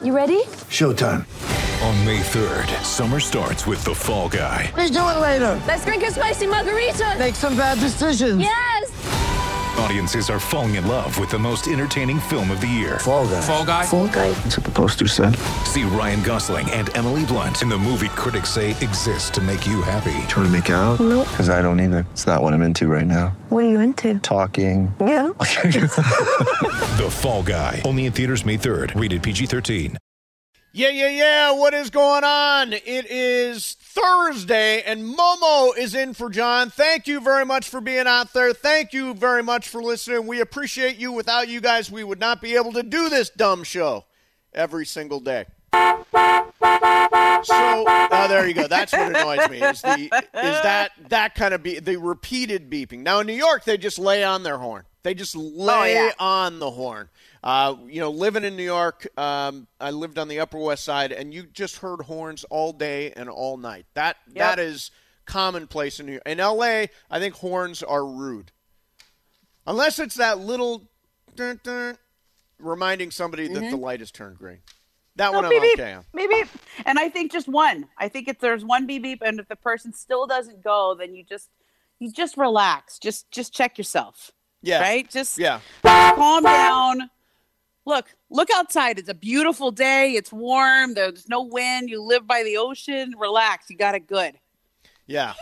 You ready? Showtime. On May 3rd, summer starts with The Fall Guy. Let's do it later. Let's drink a spicy margarita. Make some bad decisions. Yes. Audiences are falling in love with the most entertaining film of the year. Fall Guy. Fall Guy? Fall Guy. That's what the poster said. See Ryan Gosling and Emily Blunt in the movie critics say exists to make you happy. Trying to make it out? Nope. Because I don't either. It's not what I'm into right now. What are you into? Talking. Yeah. The Fall Guy. Only in theaters May 3rd. Rated PG-13. Yeah. What is going on? It is Thursday, and Momo is in for John. Thank you very much for being out there. Thank you very much for listening. We appreciate you. Without you guys, we would not be able to do this dumb show every single day. So, there you go. That's what annoys me, is that kind of the repeated beeping. Now, in New York, they just lay on their horn. They just lay on the horn. Living in New York, I lived on the Upper West Side, and you just heard horns all day and all night. That is commonplace in New York. In L.A., I think horns are rude. Unless it's that little dun, dun, reminding somebody that the light has turned green. That one I'm okay on. Maybe, and I think just one. I think if there's one beep beep, and if the person still doesn't go, then you just relax. Just check yourself. Yeah. Right? Just Yeah. calm down. Look outside. It's a beautiful day. It's warm. There's no wind. You live by the ocean. Relax. You got it good. Yeah.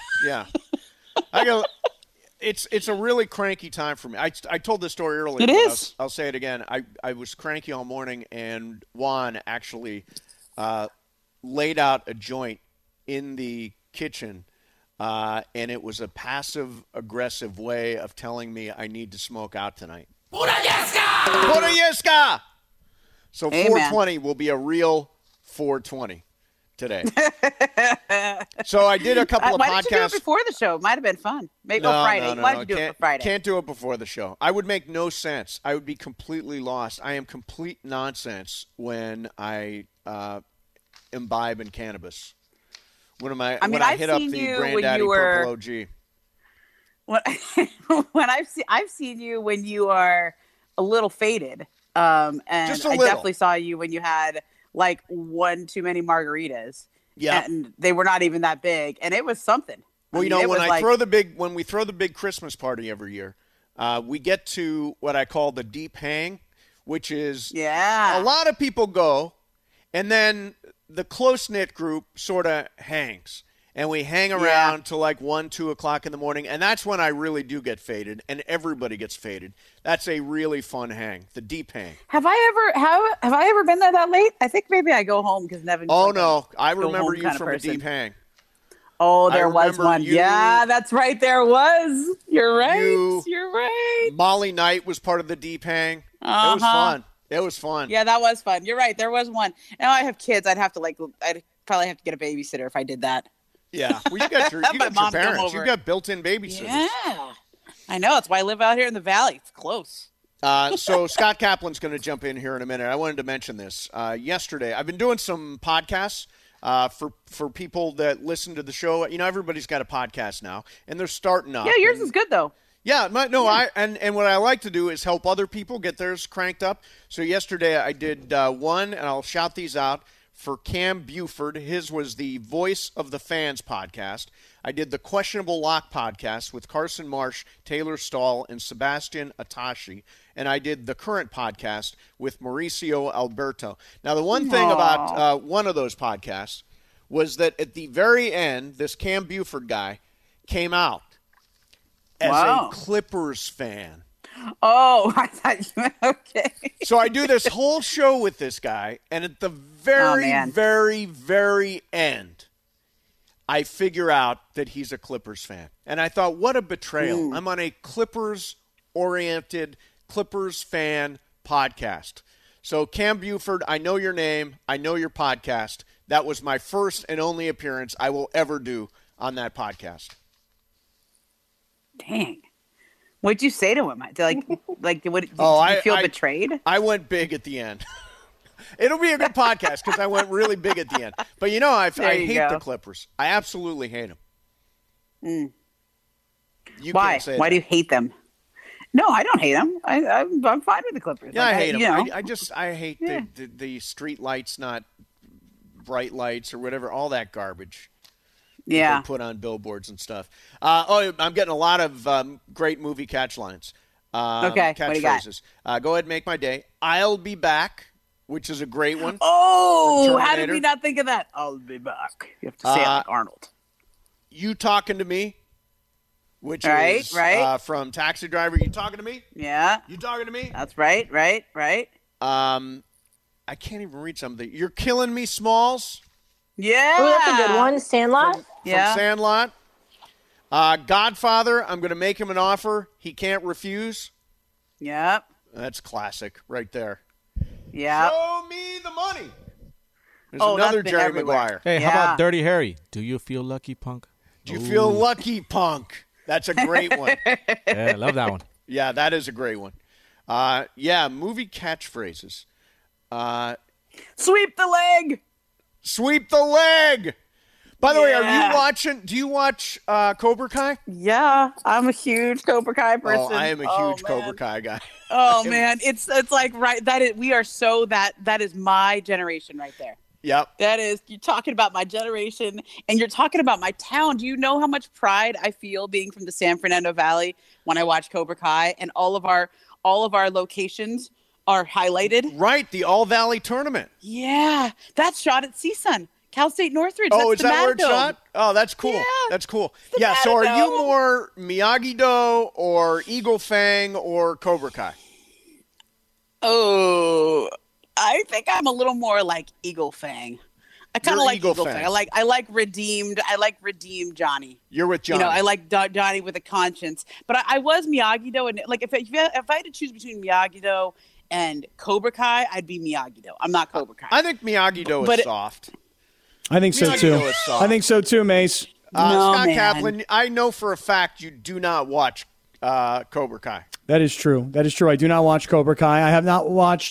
It's a really cranky time for me. I told this story earlier. It is. I'll say it again. I was cranky all morning, and Juan actually laid out a joint in the kitchen, and it was a passive-aggressive way of telling me I need to smoke out tonight. Pura-yeska! So Amen. 420 will be a real 420 today. So I did a couple of podcasts. Why didn't you do it before the show? It might have been fun. Maybe Friday. No, Why did you do it for Friday? Can't do it before the show. I would make no sense. I would be completely lost. I am complete nonsense when I imbibe in cannabis. When I hit up the Granddaddy Purple OG. When I've seen you when you are a little faded, and Just a I little. definitely saw you when you had like one too many margaritas. Yeah, and they were not even that big, and it was something. Well, when we throw the big Christmas party every year, we get to what I call the deep hang, which is a lot of people go, and then the close-knit group sort of hangs. And we hang around till like 1, 2 o'clock in the morning, and that's when I really do get faded, and everybody gets faded. That's a really fun hang, the deep hang. Have I ever been there that late? I think maybe I go home because Nevin. Oh no, I remember you from a deep hang. Oh, there was one. Yeah, that's right. There was. You're right. You're right. Molly Knight was part of the deep hang. Uh-huh. It was fun. It was fun. Yeah, that was fun. You're right. There was one. Now I have kids. I'd probably have to get a babysitter if I did that. Yeah, well, you got your parents. You've got built-in babysitters. Yeah, I know. That's why I live out here in the valley. It's close. So Scott Kaplan's going to jump in here in a minute. I wanted to mention this. Yesterday, I've been doing some podcasts for people that listen to the show. You know, everybody's got a podcast now, and they're starting up. Yeah, yours is good though. Yeah, and what I like to do is help other people get theirs cranked up. So yesterday I did one, and I'll shout these out. For Cam Buford, his was the Voice of the Fans podcast. I did the Questionable Lock podcast with Carson Marsh, Taylor Stahl, and Sebastian Atashi. And I did the Current podcast with Mauricio Alberto. Now, the one thing about one of those podcasts was that at the very end, this Cam Buford guy came out as a Clippers fan. Oh, I thought you meant okay. So I do this whole show with this guy, and at the very, very, very end, I figure out that he's a Clippers fan. And I thought, what a betrayal. I'm on a Clippers-oriented, Clippers fan podcast. So Cam Buford, I know your name. I know your podcast. That was my first and only appearance I will ever do on that podcast. Dang. What'd you say to him? Did you feel betrayed? I went big at the end. It'll be a good podcast because I went really big at the end. But, I hate the Clippers. I absolutely hate them. Why? Why do you hate them? No, I don't hate them. I'm fine with the Clippers. Yeah, Like, I hate them. you know. I hate the street lights, not bright lights or whatever. All that garbage. Yeah. They put on billboards and stuff. I'm getting a lot of great movie catch lines. Okay, what do you got? Catchphrases. Go ahead and make my day. I'll be back, which is a great one. Oh, how did Terminator. we not think of that? I'll be back. You have to say it like Arnold. You talking to me, which Right, is right. from Taxi Driver. You talking to me? Yeah, You talking to me? that's right. I can't even read something. You're killing me, Smalls. Yeah. Oh, that's a good one. Sandlot. Yeah. From Sandlot. Godfather, I'm going to make him an offer he can't refuse. Yep. That's classic right there. Yep. Show me the money. There's Oh, another that's been Jerry everywhere. Maguire. Hey, how Yeah. about Dirty Harry? Do you feel lucky, punk? Do you feel lucky, punk? That's a great one. Yeah, love that one. Yeah, that is a great one. Movie catchphrases. Sweep the leg. Sweep the leg. By the way, are Yeah. you watching? Do you watch Cobra Kai? Yeah, I'm a huge Cobra Kai person. Oh, I am a huge Cobra man. Kai guy. Oh man, it's like right. We are so that is my generation right there. Yep. That is, you're talking about my generation and you're talking about my town. Do you know how much pride I feel being from the San Fernando Valley when I watch Cobra Kai and all of our locations are highlighted? Right, the All Valley Tournament. Yeah, that's shot at CSUN, Cal State Northridge. Oh, That's is that where it's Matadome. shot? Oh, that's cool. Yeah, That's cool. the Yeah, so are you Matadome. more Miyagi-Do or Eagle Fang or Cobra Kai? Oh, I think I'm a little more like Eagle Fang. I kind You're of like Eagle Eagle Fang. Fang. I like redeemed. I like redeemed Johnny. You're with Johnny. You know, I like Johnny with a conscience. But I was Miyagi-Do, and like if I had to choose between Miyagi-Do and Cobra Kai, I'd be Miyagi-Do. I'm not Cobra Kai. I think Miyagi-Do But is it- soft. I think so Miyagi-Do too. is soft. I think so too, Mace. No, Scott man. Kaplan, I know for a fact you do not watch Cobra Kai. That is true. That is true. I do not watch Cobra Kai. I have not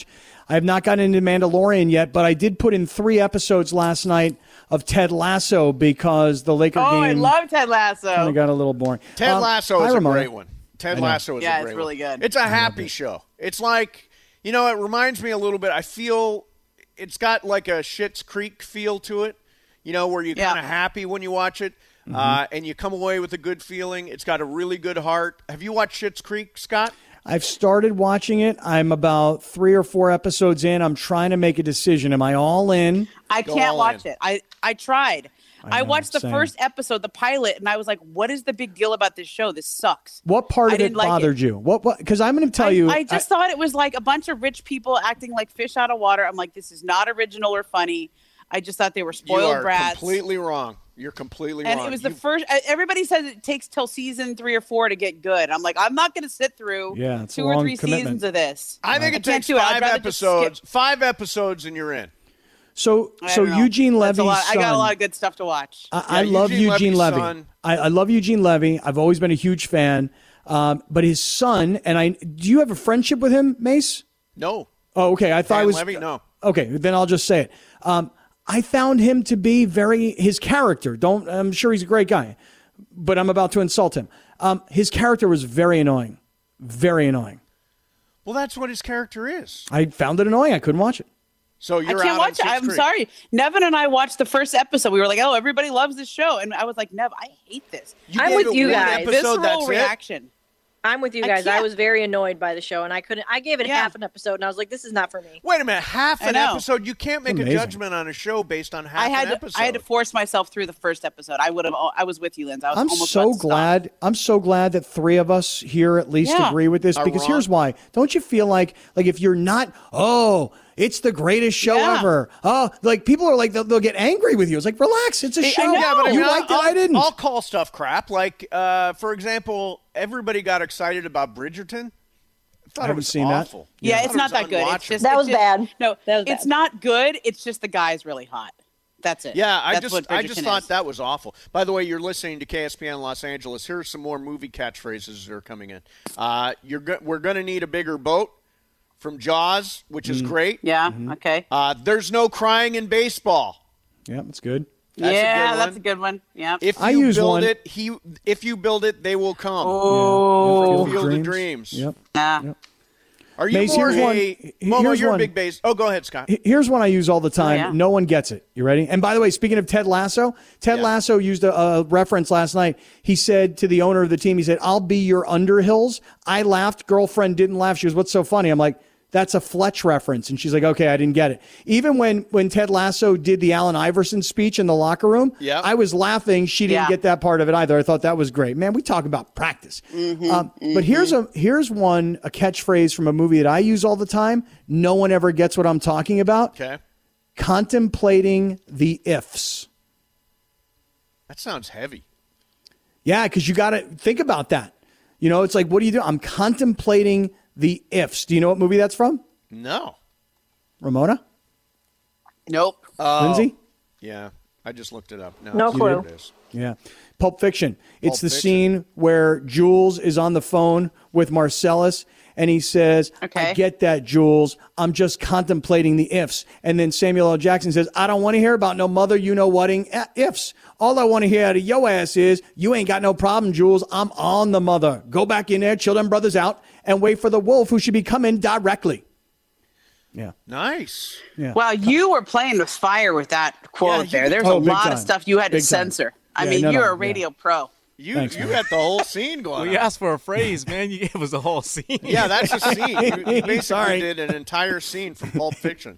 gotten into Mandalorian yet, but I did put in 3 episodes last night of Ted Lasso because the Laker Oh, I game love Ted Lasso. kind of got a little boring. Ted Lasso hi, is a Ramona. great one. Ted I know. Lasso is Yeah, a it's great really one. good. It's a happy show. It's like, it reminds me a little bit. I feel it's got like a Schitt's Creek feel to it, where you're kind of happy when you watch it. And you come away with a good feeling. It's got a really good heart. Have you watched Schitt's Creek, Scott? I've started watching it. I'm about 3 or 4 episodes in. I'm trying to make a decision. Am I all in? I Go can't all watch in. it. I tried. I know, watched the same. first episode, the pilot, and I was like, what is the big deal about this show? This sucks. What part I of it didn't like bothered you? What? Because I'm going to tell you. I just thought it was like a bunch of rich people acting like fish out of water. I'm like, this is not original or funny. I just thought they were You spoiled are brats. completely wrong. You're completely And wrong. it was the first. Everybody says it takes till season 3 or 4 to get good. I'm like, I'm not going to sit through Yeah, it's a 2 or long 3 commitment. seasons of this. I think it can't takes do it. I'd 5 rather just episodes. skip. 5 episodes and you're in. So I don't know. Eugene That's a Levy's lot. son. I got a lot of good stuff to watch. I Yeah, love Eugene Eugene Levy's Levy. son. I love Eugene Levy. I've always been a huge fan. But his son, do you have a friendship with him, Mace? No. Oh, okay. I thought Dan it was. Levy? No. Okay, then I'll just say it. I found him to be his character. I'm sure he's a great guy, but I'm about to insult him. His character was very annoying. Very annoying. Well, that's what his character is. I found it annoying. I couldn't watch it. So I you're can't out watch it. on Schitt's I'm Creek. sorry. Nevin and I watched the first episode. We were like, oh, everybody loves this show. And I was like, Nev, I hate this. You I'm gave with it you one guys. episode, Visceral that's it? reaction. I'm with you I guys. I can't- was very annoyed by the show, and I couldn't. I gave it Yeah. half an episode, and I was like, "This is not for me." Wait a minute, half I an know. episode? You can't make a Amazing. judgment on a show based on half I had an episode. I had to force myself through the first episode. I was with you, Linz. I was I'm almost so about to stop. glad. I'm so glad that 3 of us here at least Yeah. agree with this Are because wrong. here's why. Don't you feel like if you're not, it's the greatest show Yeah. ever. Oh, like people are like they'll get angry with you. It's like relax. It's a I show. know. Yeah, but I you mean, liked it. I didn't. I'll call stuff crap. Like, for example, everybody got excited about Bridgerton. I thought I it haven't was seen that. awful. Yeah, I it's thought it not was that good. It's unwatchable. just That it's was just- bad. No, That was it's bad. not good. It's just the guy's really hot. That's it. Yeah, I That's just what Bridgerton thought is. that was awful. By the way, you're listening to KSPN Los Angeles. Here's some more movie catchphrases that are coming in. We're going to need a bigger boat from Jaws, which is great. Yeah. Okay. There's no crying in baseball. Yeah, that's good. That's a good one. Yeah. If I you use build one. if you build it, they will come. Oh. Field of Dreams. Yep. Yeah. Are you Mace, more here's one- Momo, here's you're a one. big base. Oh, go ahead, Scott. Here's one I use all the time. yeah. No one gets it. You ready? And by the way, speaking of Ted Lasso, Lasso used a reference last night. He said to the owner of the team, he said, "I'll be your Underhills." I laughed. Girlfriend didn't laugh. She goes, "What's so funny?" I'm like, "That's a Fletch reference." And she's like, "Okay, I didn't get it." Even when Ted Lasso did the Allen Iverson speech in the locker room, I was laughing. She didn't get that part of it either. I thought that was great. Man, we talk about practice. But here's a catchphrase from a movie that I use all the time. No one ever gets what I'm talking about. Okay. Contemplating the ifs. That sounds heavy. Yeah, because you got to think about that. You know, it's like, what do you do? I'm contemplating the ifs. Do you know what movie that's from? No. Ramona? Nope. Lindsay? Yeah, I just looked it up. No clue. It is. Yeah. Pulp Fiction. It's Pulp the Fiction. scene where Jules is on the phone with Marcellus and he says, "I get that, Jules. I'm just contemplating the ifs." And then Samuel L. Jackson says, "I don't want to hear about no mother, you know whating ifs. All I want to hear out of your ass is, you ain't got no problem, Jules. I'm on the mother. Go back in there, chill them brothers out, and wait for the wolf who should be coming directly." Yeah. Nice. Yeah. Well, you were playing with fire with that quote there. There's a big lot time. of stuff you had to Big time. censor. I Yeah, mean, no, you're no, a radio pro. You Thanks, you man. got the whole scene going We on. asked for a phrase, man. You gave us the whole scene. Yeah, that's a scene. You basically Sorry. did an entire scene from Pulp Fiction.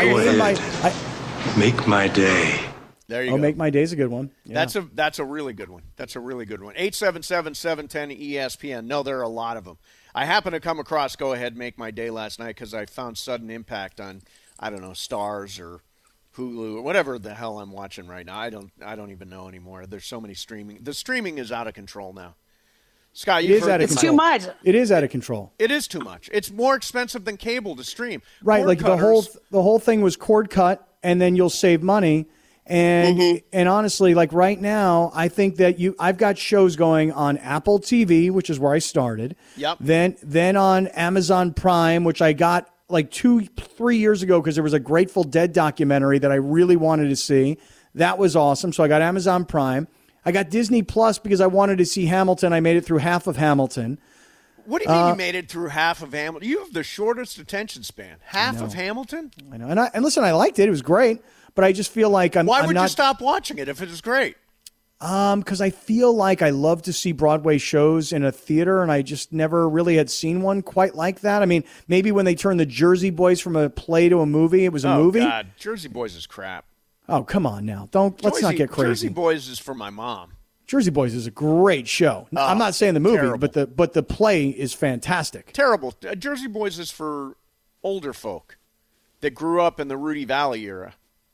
Make my day. There you Oh, go. Make My Day's a good one. Yeah. That's a really good one. That's a really good one. 877-710 ESPN. No, there are a lot of them. I happened to come across Go Ahead Make My Day last night because I found Sudden Impact on, I don't know, Stars or Hulu or whatever the hell I'm watching right now. I don't even know anymore. There's so many streaming. The streaming is out of control now. Scott, It you've is heard out of It's control. too much. It is out of control. It is too much. It's more expensive than cable to stream. Right, Cord like cutters- the whole thing was cord cut, and then you'll save money. And and honestly, like right now, I think that I've got shows going on Apple TV, which is where I started. Yep. Then on Amazon Prime, which I got like 2-3 years ago because there was a Grateful Dead documentary that I really wanted to see. That was awesome. So I got Amazon Prime. I got Disney Plus because I wanted to see Hamilton. I made it through half of Hamilton. What do you mean you made it through half of Hamilton? You have the shortest attention span. Half of Hamilton? I know, and listen, I liked it. It was great, but I just feel like Why I'm would not, you stop watching it if it is great? Because I feel like I love to see Broadway shows in a theater, and I just never really had seen one quite like that. I mean, maybe when they turned the Jersey Boys from a play to a movie, it was a movie. Oh, God. Jersey Boys is crap. Oh, come on now. Let's not get crazy. Jersey Boys is for my mom. Jersey Boys is a great show. I'm not saying the movie, terrible. but the play is fantastic. Terrible. Jersey Boys is for older folk that grew up in the Rudy Valley era.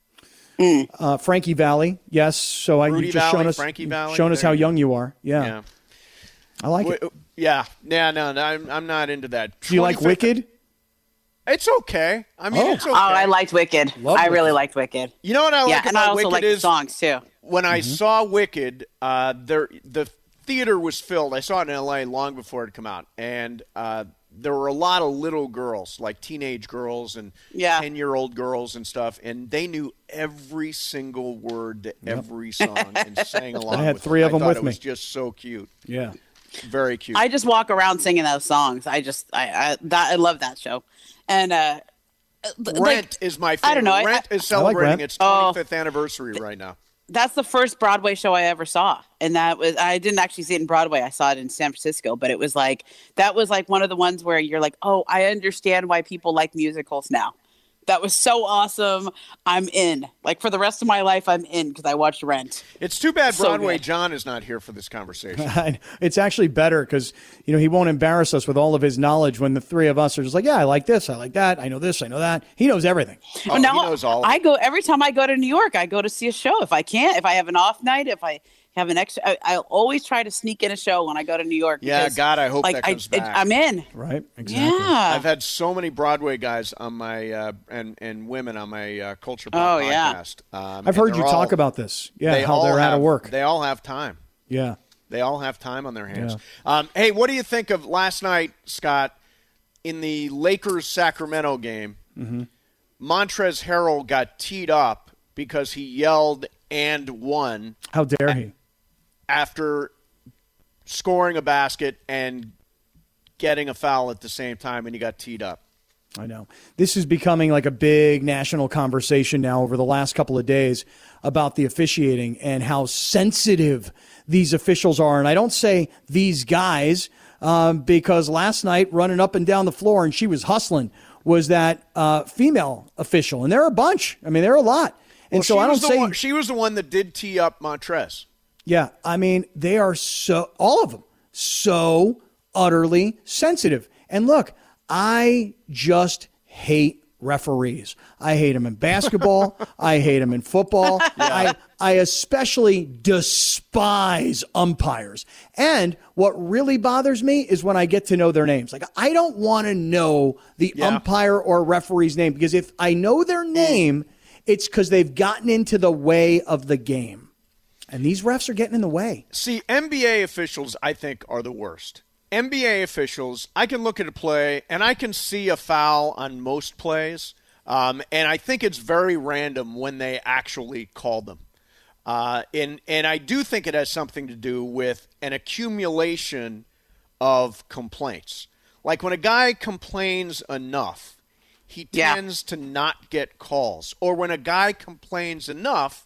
Frankie Valley, yes. So Rudy you've just Valley, Frankie Valley, shown us there how you young you are. Yeah, Yeah. I like it. Yeah. No, I'm not into that. Do you like 25th Wicked? It's okay. I mean, it's okay. Oh, I liked Wicked. Love I really Wicked. liked Wicked. You know what I Yeah, like and I about also Wicked like the is songs too. when I saw Wicked, the theater was filled. I saw it in L.A. long before it had come out, and there were a lot of little girls, like teenage girls and 10-year-old girls and stuff, and they knew every single word to every song and sang along. I had with 3 it. of them I thought with it me. was just so cute, Yeah. very cute. I just walk around singing those songs. I love that show. And Rent is my favorite. I don't know. Rent is celebrating Rent. its 25th anniversary right now. That's the first Broadway show I ever saw. And I didn't actually see it in Broadway. I saw it in San Francisco, but that was like one of the ones where you're like, oh, I understand why people like musicals now. That was so awesome. I'm in. Like for the rest of my life, I'm in because I watched Rent. It's too bad So Broadway good. John is not here for this conversation. It's actually better because he won't embarrass us with all of his knowledge when the 3 of us are just like, yeah, I like this, I like that, I know this, I know that. He knows everything. Oh, now he knows all of I it. go every time I go to New York. I go to see a show. If I have an off night, if I have an extra, I always try to sneak in a show when I go to New York. Yeah, because, God, I hope that comes back. I'm in. Right? Exactly. Yeah. I've had so many Broadway guys on my and women on my Culture Pop Oh, yeah. podcast. I've heard you talk about this. Yeah, how all they're out of work. They all have time. Yeah. They all have time on their hands. Hey, what do you think of last night, Scott, in the Lakers-Sacramento game? Montrezl Harrell got teed up because he yelled and one. How dare he? After scoring a basket and getting a foul at the same time, and he got teed up. I know. This is becoming like a big national conversation now over the last couple of days about the officiating and how sensitive these officials are. And I don't say these guys because last night running up and down the floor, and she was hustling, was that female official. And there are a bunch. I mean, there are a lot. And well, so I don't say she was the one that did tee up Montrez. Yeah, I mean, they are all of them, so utterly sensitive. And look, I just hate referees. I hate them in basketball. I hate them in football. Yeah. I especially despise umpires. And what really bothers me is when I get to know their names. Like, I don't want to know the umpire or referee's name, because if I know their name, it's because they've gotten into the way of the game. And these refs are getting in the way. See, NBA officials, I think, are the worst. NBA officials, I can look at a play, and I can see a foul on most plays, and I think it's very random when they actually call them. And I do think it has something to do with an accumulation of complaints. Like when a guy complains enough, he tends to not get calls. Or when a guy complains enough,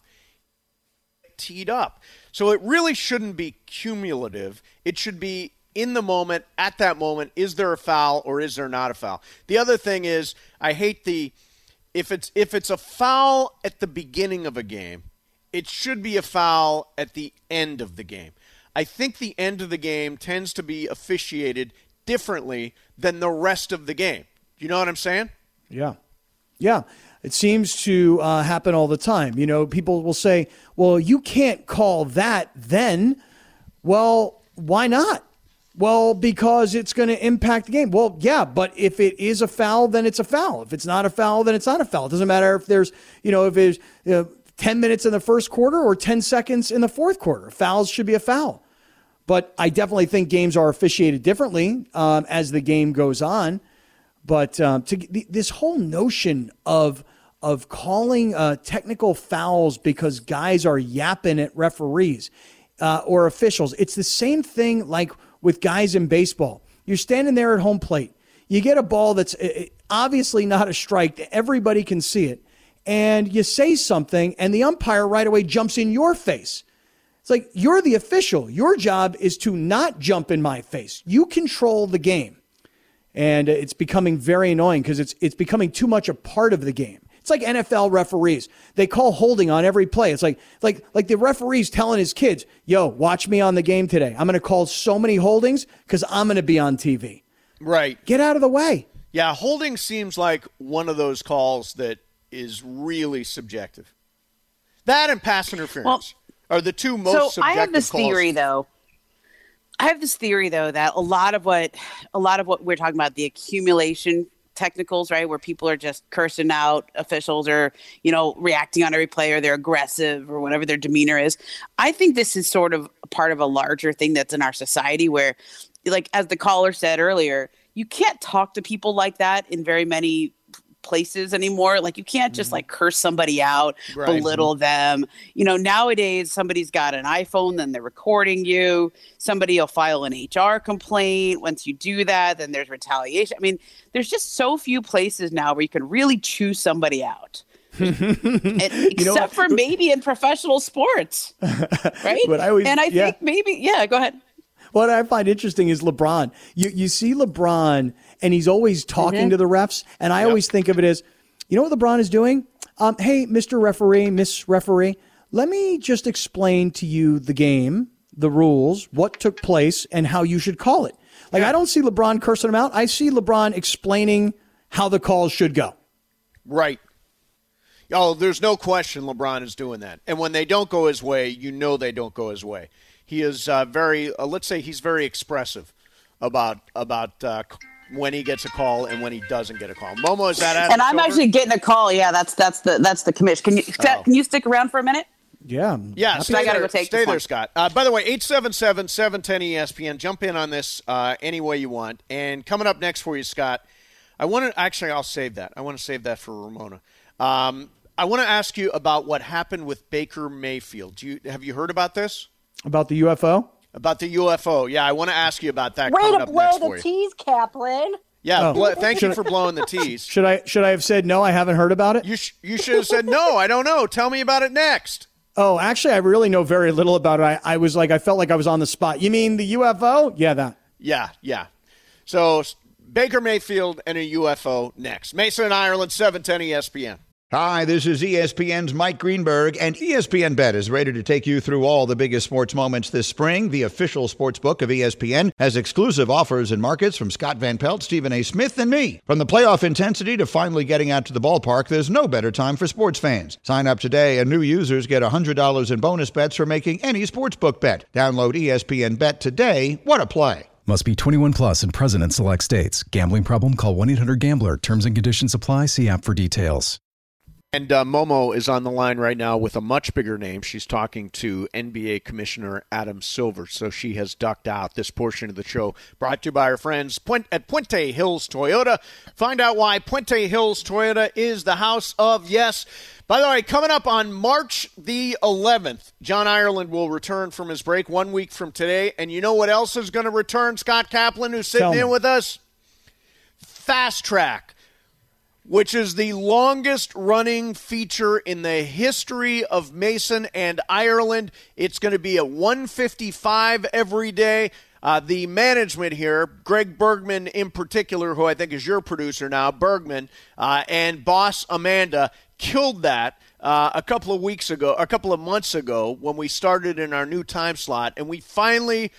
teed up. So it really shouldn't be cumulative. It should be in the moment, at that moment, is there a foul or is there not a foul? The other thing is, I hate if it's a foul at the beginning of a game, it should be a foul at the end of the game. I think the end of the game tends to be officiated differently than the rest of the game. You know what I'm saying? Yeah. Yeah. It seems to happen all the time. You know, people will say, well, you can't call that then. Well, why not? Well, because it's going to impact the game. Well, yeah, but if it is a foul, then it's a foul. If it's not a foul, then it's not a foul. It doesn't matter if there's 10 minutes in the first quarter or 10 seconds in the fourth quarter. Fouls should be a foul. But I definitely think games are officiated differently as the game goes on. But this whole notion of calling technical fouls because guys are yapping at referees or officials, it's the same thing like with guys in baseball. You're standing there at home plate. You get a ball that's obviously not a strike. Everybody can see it. And you say something, and the umpire right away jumps in your face. It's like, you're the official. Your job is to not jump in my face. You control the game. And it's becoming very annoying because it's becoming too much a part of the game. It's like NFL referees. They call holding on every play. It's like the referee's telling his kids, yo, watch me on the game today. I'm going to call so many holdings because I'm going to be on TV. Right. Get out of the way. Yeah, holding seems like one of those calls that is really subjective. That and pass interference are the two most subjective calls. I have this theory, though, that a lot of what we're talking about, the accumulation technicals, right, where people are just cursing out officials or, reacting on every play, or they're aggressive or whatever their demeanor is. I think this is sort of a part of a larger thing that's in our society where, like, as the caller said earlier, you can't talk to people like that in very many places anymore. Like, you can't just like curse somebody out, belittle them. Nowadays somebody's got an iPhone, then they're recording you. Somebody will file an HR complaint. Once you do that, then there's retaliation. I mean, there's just so few places now where you can really chew somebody out. Except for maybe in professional sports, right? I think maybe, go ahead. What I find interesting is LeBron. You see LeBron, and he's always talking to the refs, and I always think of it as, you know what LeBron is doing? Hey, Mr. Referee, Miss Referee, let me just explain to you the game, the rules, what took place, and how you should call it. Like, I don't see LeBron cursing him out. I see LeBron explaining how the calls should go. Right. Oh, there's no question LeBron is doing that. And when they don't go his way, they don't go his way. He is let's say he's very expressive about when he gets a call and when he doesn't get a call. Momo, is that And I'm actually getting a call. Yeah, that's the commission. Can you stick around for a minute? Yeah. Yeah, I got to go take stay there, Scott. By the way, 877-710-ESPN. Jump in on this any way you want. And coming up next for you, Scott, I'll save that. I want to save that for Ramona. I want to ask you about what happened with Baker Mayfield. Have you heard about this? About the UFO? About the UFO. Yeah, I want to ask you about that. Way coming to up blow next the for you. tease, Kaplan. Yeah, Oh. thank you for blowing the tease. Should I have said no? I haven't heard about it. You should have said no. I don't know. Tell me about it next. Oh, actually, I really know very little about it. I was like, I felt like I was on the spot. You mean the UFO? Yeah, that. Yeah. So Baker Mayfield and a UFO next. Mason and Ireland, 710 ESPN. Hi, this is ESPN's Mike Greenberg, and ESPN Bet is ready to take you through all the biggest sports moments this spring. The official sports book of ESPN has exclusive offers and markets from Scott Van Pelt, Stephen A. Smith, and me. From the playoff intensity to finally getting out to the ballpark, there's no better time for sports fans. Sign up today, and new users get $100 in bonus bets for making any sportsbook bet. Download ESPN Bet today. What a play. Must be 21 plus and present in select states. Gambling problem? Call 1-800-GAMBLER. Terms and conditions apply. See app for details. And Momo is on the line right now with a much bigger name. She's talking to NBA Commissioner Adam Silver, so she has ducked out. This portion of the show brought to you by our friends at Puente Hills Toyota. Find out why Puente Hills Toyota is the house of yes. By the way, coming up on March the 11th, John Ireland will return from his break 1 week from today. And you know what else is going to return, Scott Kaplan, who's sitting in with us? Fast Track, which is the longest-running feature in the history of Mason and Ireland. It's going to be at 1:55 every day. The management here, Greg Bergman in particular, who I think is your producer now, Bergman, and boss Amanda, killed that a couple of months ago when we started in our new time slot, and we finally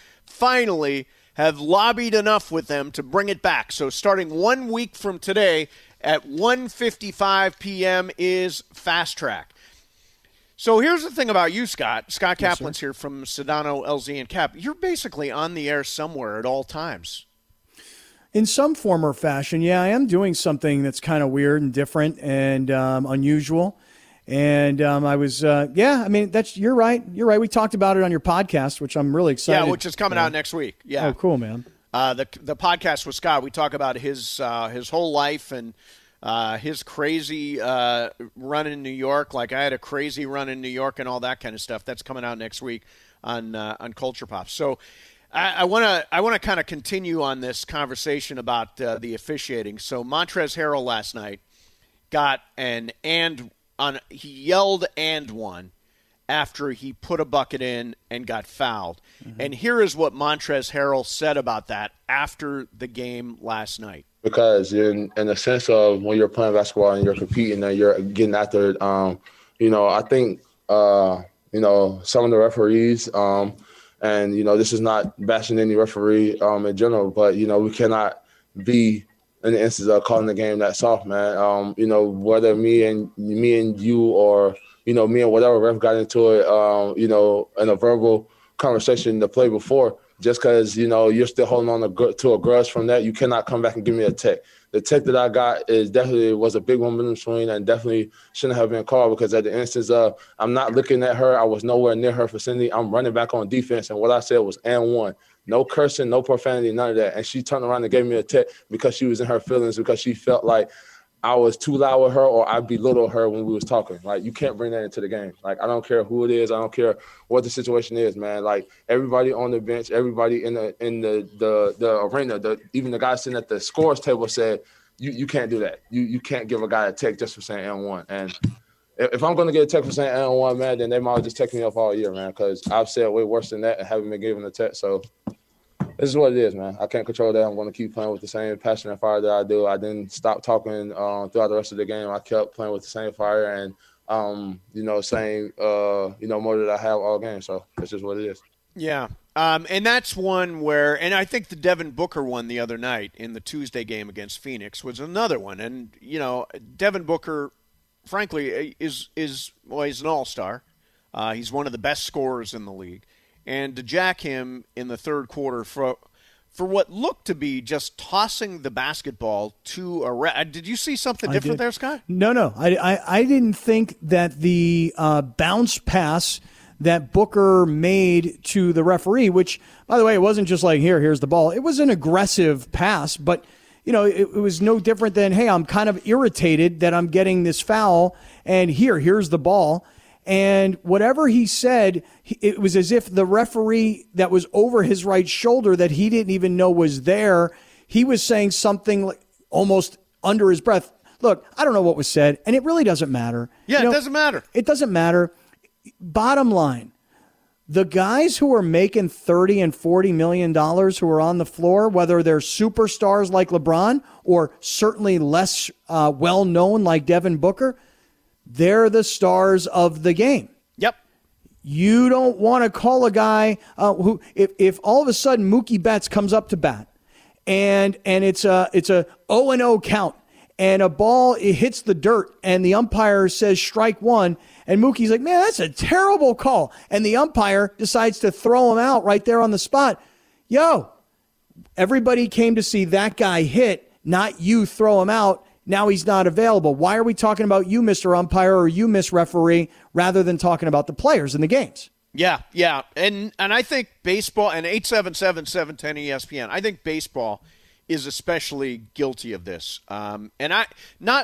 have lobbied enough with them to bring it back. So starting 1 week from today, at 1:55 p.m. is Fast Track. So here's the thing about you, Scott. Scott Kaplan's here from Sedano, LZ, and Cap. You're basically on the air somewhere at all times. In some form or fashion, yeah, I am doing something that's kind of weird and different and unusual. And I was, you're right. You're right. We talked about it on your podcast, which I'm really excited. Yeah, which is coming out next week. Yeah. Oh, cool, man. The podcast with Scott, we talk about his whole life and his crazy run in New York. Like I had a crazy run in New York and all that kind of stuff. That's coming out next week on Culture Pop. So I want to kind of continue on this conversation about the officiating. So Montrezl Harrell last night got he yelled and one after he put a bucket in and got fouled. Mm-hmm. And here is what Montrezl Harrell said about that after the game last night. Because in the sense of when you're playing basketball and you're competing and you're getting after it, I think, some of the referees, and, this is not bashing any referee in general, but, we cannot be in the instance of calling the game that soft, man. Whether me and you or me and whatever ref got into it, in a verbal conversation the play before, just because, you're still holding on to a grudge from that, you cannot come back and give me a tech. The tech that I got was a big momentum swing and definitely shouldn't have been called because at the instance of I'm not looking at her, I was nowhere near her vicinity, I'm running back on defense, and what I said was and one. No cursing, no profanity, none of that. And she turned around and gave me a tech because she was in her feelings, because she felt like I was too loud with her or I belittled her when we was talking. Like, you can't bring that into the game. Like, I don't care who it is. I don't care what the situation is, man. Like, everybody on the bench, everybody in the arena, even the guy sitting at the scores table said, you can't do that. You can't give a guy a tech just for saying N1. And if I'm going to get a tech for saying N1, man, then they might just take me off all year, man, because I've said way worse than that and haven't been given a tech. So this is what it is, man. I can't control that. I'm going to keep playing with the same passion and fire that I do. I didn't stop talking throughout the rest of the game. I kept playing with the same fire and, same, more that I have all game. So it's just what it is. Yeah. And that's one where, and I think the Devin Booker one the other night in the Tuesday game against Phoenix was another one. And, Devin Booker, frankly, is he's an all-star. He's one of the best scorers in the league. And to jack him in the third quarter for what looked to be just tossing the basketball to a did you see something different there, Scott? No. I didn't think that the bounce pass that Booker made to the referee, which, by the way, it wasn't just like, here's the ball. It was an aggressive pass, but, it was no different than, hey, I'm kind of irritated that I'm getting this foul, and here's the ball. And whatever he said, it was as if the referee that was over his right shoulder that he didn't even know was there, he was saying something like almost under his breath. Look, I don't know what was said, and it really doesn't matter. Yeah, it doesn't matter. It doesn't matter. Bottom line, the guys who are making $30 and $40 million who are on the floor, whether they're superstars like LeBron or certainly less well-known like Devin Booker, they're the stars of the game. Yep. You don't want to call a guy who, if all of a sudden Mookie Betts comes up to bat and it's a 0-0 count and a ball, it hits the dirt and the umpire says strike one, and Mookie's like, man, that's a terrible call, and the umpire decides to throw him out right there on the spot. Yo, everybody came to see that guy hit, not you throw him out. Now he's not available. Why are we talking about you, Mr. Umpire, or you, Miss Referee, rather than talking about the players in the games? Yeah. And I think baseball, and 877-710 ESPN, I think baseball is especially guilty of this. And I not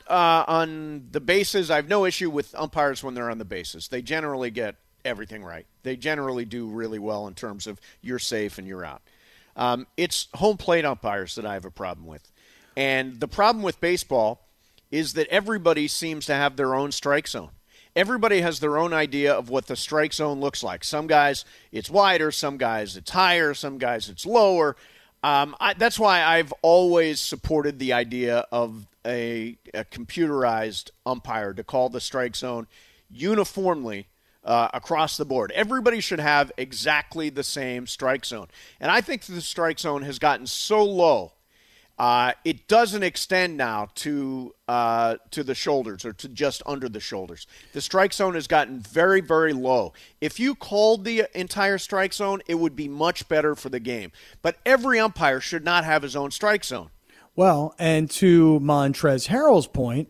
on the bases. I have no issue with umpires when they're on the bases. They generally get everything right. They generally do really well in terms of you're safe and you're out. It's home plate umpires that I have a problem with. And the problem with baseball is that everybody seems to have their own strike zone. Everybody has their own idea of what the strike zone looks like. Some guys, it's wider. Some guys, it's higher. Some guys, it's lower. That's why I've always supported the idea of a computerized umpire to call the strike zone uniformly across the board. Everybody should have exactly the same strike zone. And I think the strike zone has gotten so low, it doesn't extend now to the shoulders or to just under the shoulders. The strike zone has gotten very, very low. If you called the entire strike zone, it would be much better for the game. But every umpire should not have his own strike zone. Well, and to Montrezl Harrell's point,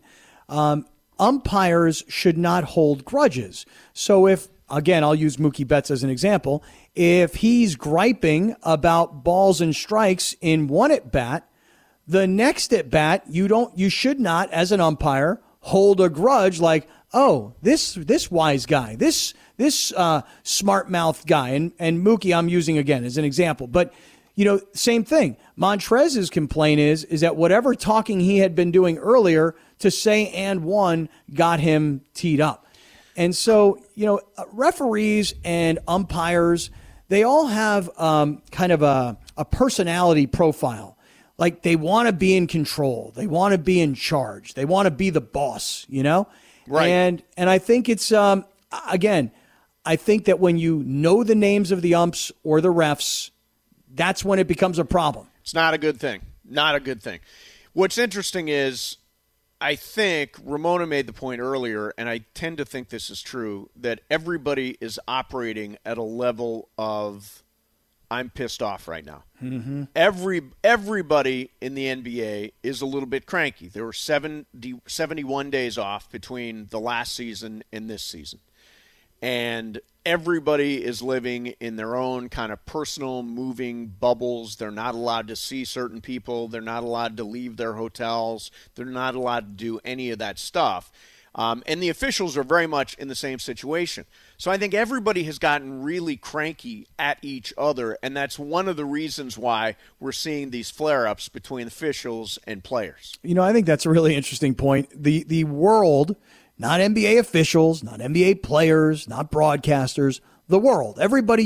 umpires should not hold grudges. So if, again, I'll use Mookie Betts as an example, if he's griping about balls and strikes in one at-bat, the next at bat, you should not, as an umpire, hold a grudge like, oh, this wise guy, this smart mouthed guy, and Mookie I'm using again as an example, but same thing. Montrez's complaint is that whatever talking he had been doing earlier to say and one got him teed up, and so referees and umpires, they all have kind of a personality profile. Like they want to be in control. They want to be in charge. They want to be the boss, Right. And I think it's, again, I think that when you know the names of the umps or the refs, that's when it becomes a problem. It's not a good thing. Not a good thing. What's interesting is I think Ramona made the point earlier, and I tend to think this is true, that everybody is operating at a level of I'm pissed off right now. Mm-hmm. Everybody in the NBA is a little bit cranky. There were 71 days off between the last season and this season. And everybody is living in their own kind of personal moving bubbles. They're not allowed to see certain people. They're not allowed to leave their hotels. They're not allowed to do any of that stuff. And the officials are very much in the same situation. So I think everybody has gotten really cranky at each other, and that's one of the reasons why we're seeing these flare-ups between officials and players. I think that's a really interesting point. The world, not NBA officials, not NBA players, not broadcasters, the world, everybody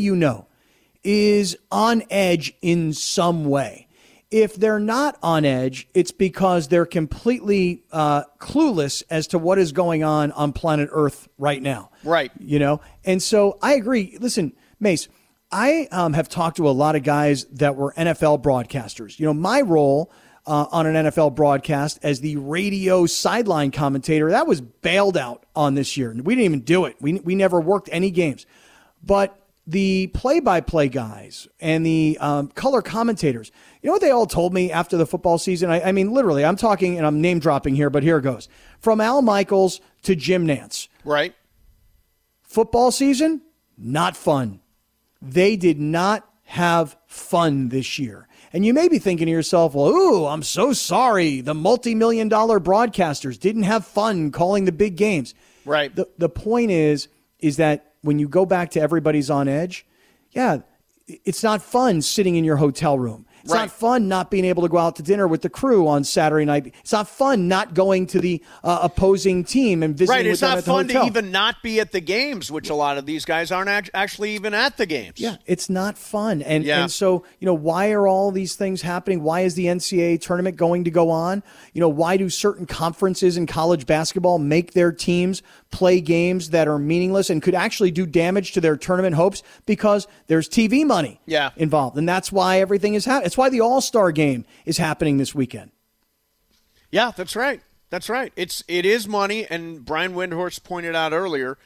is on edge in some way. If they're not on edge, it's because they're completely clueless as to what is going on planet Earth right now. Right. And so I agree. Listen, Mace, I have talked to a lot of guys that were NFL broadcasters. My role on an NFL broadcast as the radio sideline commentator, that was bailed out on this year. We didn't even do it. We never worked any games. But the play-by-play guys and the color commentators, you know what they all told me after the football season? I mean, literally, I'm talking, and I'm name-dropping here, but here it goes. From Al Michaels to Jim Nantz. Right. Football season, not fun. They did not have fun this year. And you may be thinking to yourself, well, ooh, I'm so sorry. The multi-million-dollar broadcasters didn't have fun calling the big games. Right. The point is that when you go back to everybody's on edge, yeah, it's not fun sitting in your hotel room. It's not fun not being able to go out to dinner with the crew on Saturday night. It's not fun not going to the opposing team and visiting with them at the hotel. It's not fun to even not be at the games, which a lot of these guys aren't actually even at the games. Yeah, it's not fun. And so, why are all these things happening? Why is the NCAA tournament going to go on? Why do certain conferences in college basketball make their teams play games that are meaningless and could actually do damage to their tournament hopes? Because there's TV money involved. And that's why everything is happening. That's why the All-Star game is happening this weekend. Yeah, that's right. That's right. It is money, and Brian Windhorst pointed out earlier,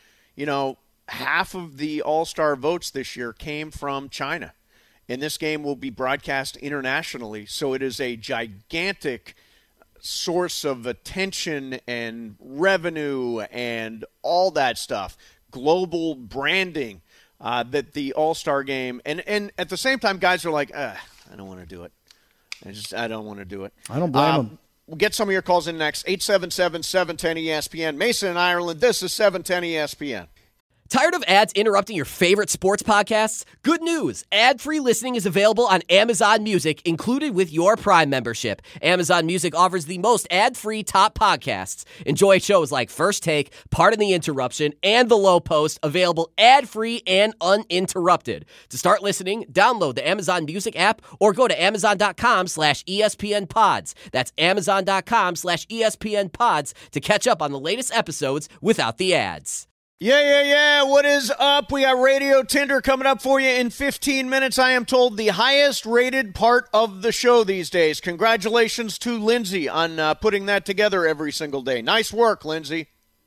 half of the All-Star votes this year came from China. And this game will be broadcast internationally, so it is a gigantic source of attention and revenue and all that stuff, global branding, that the All-Star game. And at the same time, guys are like, I don't want to do it. I don't want to do it. I don't blame them. We'll get some of your calls in next. 877-710-ESPN. Mason in Ireland, this is 710 ESPN. Tired of ads interrupting your favorite sports podcasts? Good news. Ad-free listening is available on Amazon Music, included with your Prime membership. Amazon Music offers the most ad-free top podcasts. Enjoy shows like First Take, Pardon the Interruption, and The Low Post, available ad-free and uninterrupted. To start listening, download the Amazon Music app or go to amazon.com/ESPN Pods. That's amazon.com/ESPN Pods to catch up on the latest episodes without the ads. Yeah. What is up? We got Radio Tinder coming up for you in 15 minutes. I am told the highest rated part of the show these days. Congratulations to Lindsay on putting that together every single day. Nice work, Lindsay.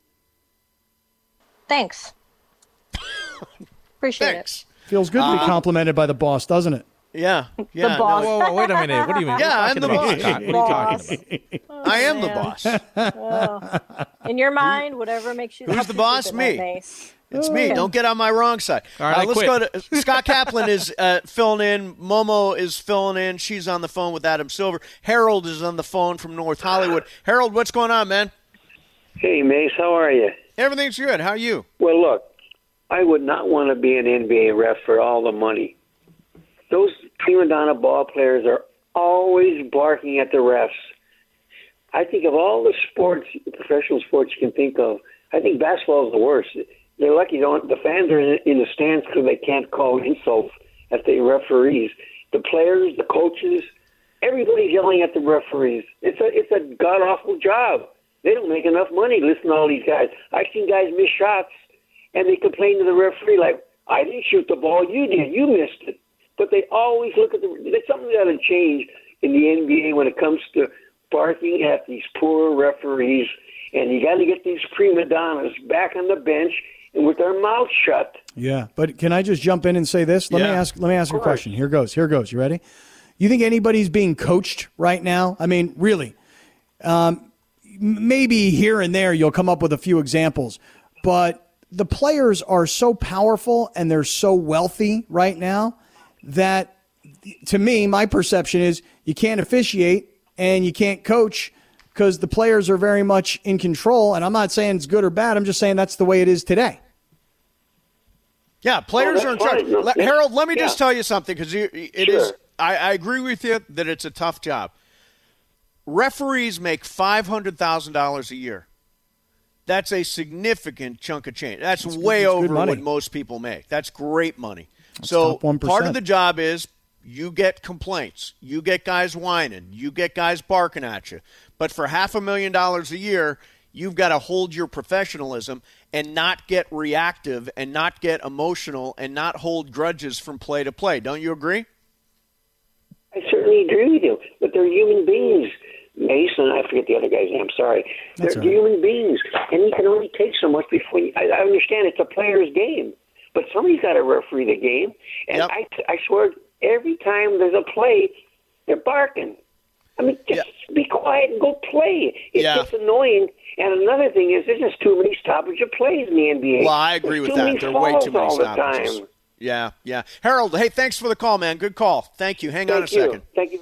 Thanks. Appreciate it. Feels good to be complimented by the boss, doesn't it? Yeah. The boss. Whoa, wait a minute. What do you mean? Yeah, I'm the boss. What are you talking about? I am the boss. Well, in your mind, whatever makes you. Who's the boss? Me. Nice. It's me. Don't get on my wrong side. All right, let's go to Scott Kaplan is filling in. Momo is filling in. She's on the phone with Adam Silver. Harold is on the phone from North Hollywood. Harold, what's going on, man? Hey, Mace. How are you? Everything's good. How are you? Well, look, I would not want to be an NBA ref for all the money. Those prima donna ball players are always barking at the refs. I think of all the sports, professional sports you can think of, I think basketball is the worst. They're lucky the fans are in the stands because they can't call insults at the referees. The players, the coaches, everybody's yelling at the referees. It's a god-awful job. They don't make enough money. Listen to all these guys. I've seen guys miss shots, and they complain to the referee like, I didn't shoot the ball, you did, you missed it. But they always look at there's something that will change in the NBA when it comes to barking at these poor referees. And you got to get these prima donnas back on the bench and with their mouths shut. Yeah, but can I just jump in and say this? Let me ask a question. Here goes. You ready? You think anybody's being coached right now? I mean, really? Maybe here and there you'll come up with a few examples, but the players are so powerful and they're so wealthy right now that, to me, my perception is you can't officiate and you can't coach because the players are very much in control. And I'm not saying it's good or bad. I'm just saying that's the way it is today. Yeah, players are in charge. Harold, let me just tell you something because it is. I agree with you that it's a tough job. Referees make $500,000 a year. That's a significant chunk of change. That's way over what most people make. That's great money. So part of the job is you get complaints. You get guys whining. You get guys barking at you. But for $500,000 a year, you've got to hold your professionalism and not get reactive and not get emotional and not hold grudges from play to play. Don't you agree? I certainly agree with you. But they're human beings. Mason, I forget the other guy's name. I'm sorry. They're human beings. And you can only take so much before you – I understand it's a player's game. But somebody's got to referee the game. And I swear, every time there's a play, they're barking. I mean, just be quiet and go play. It's just annoying. And another thing is there's just too many stoppage of plays in the NBA. Well, I agree with that. There are way too many stoppages. Yeah. Harold, hey, thanks for the call, man. Good call. Thank you. Hang on a second. Thank you.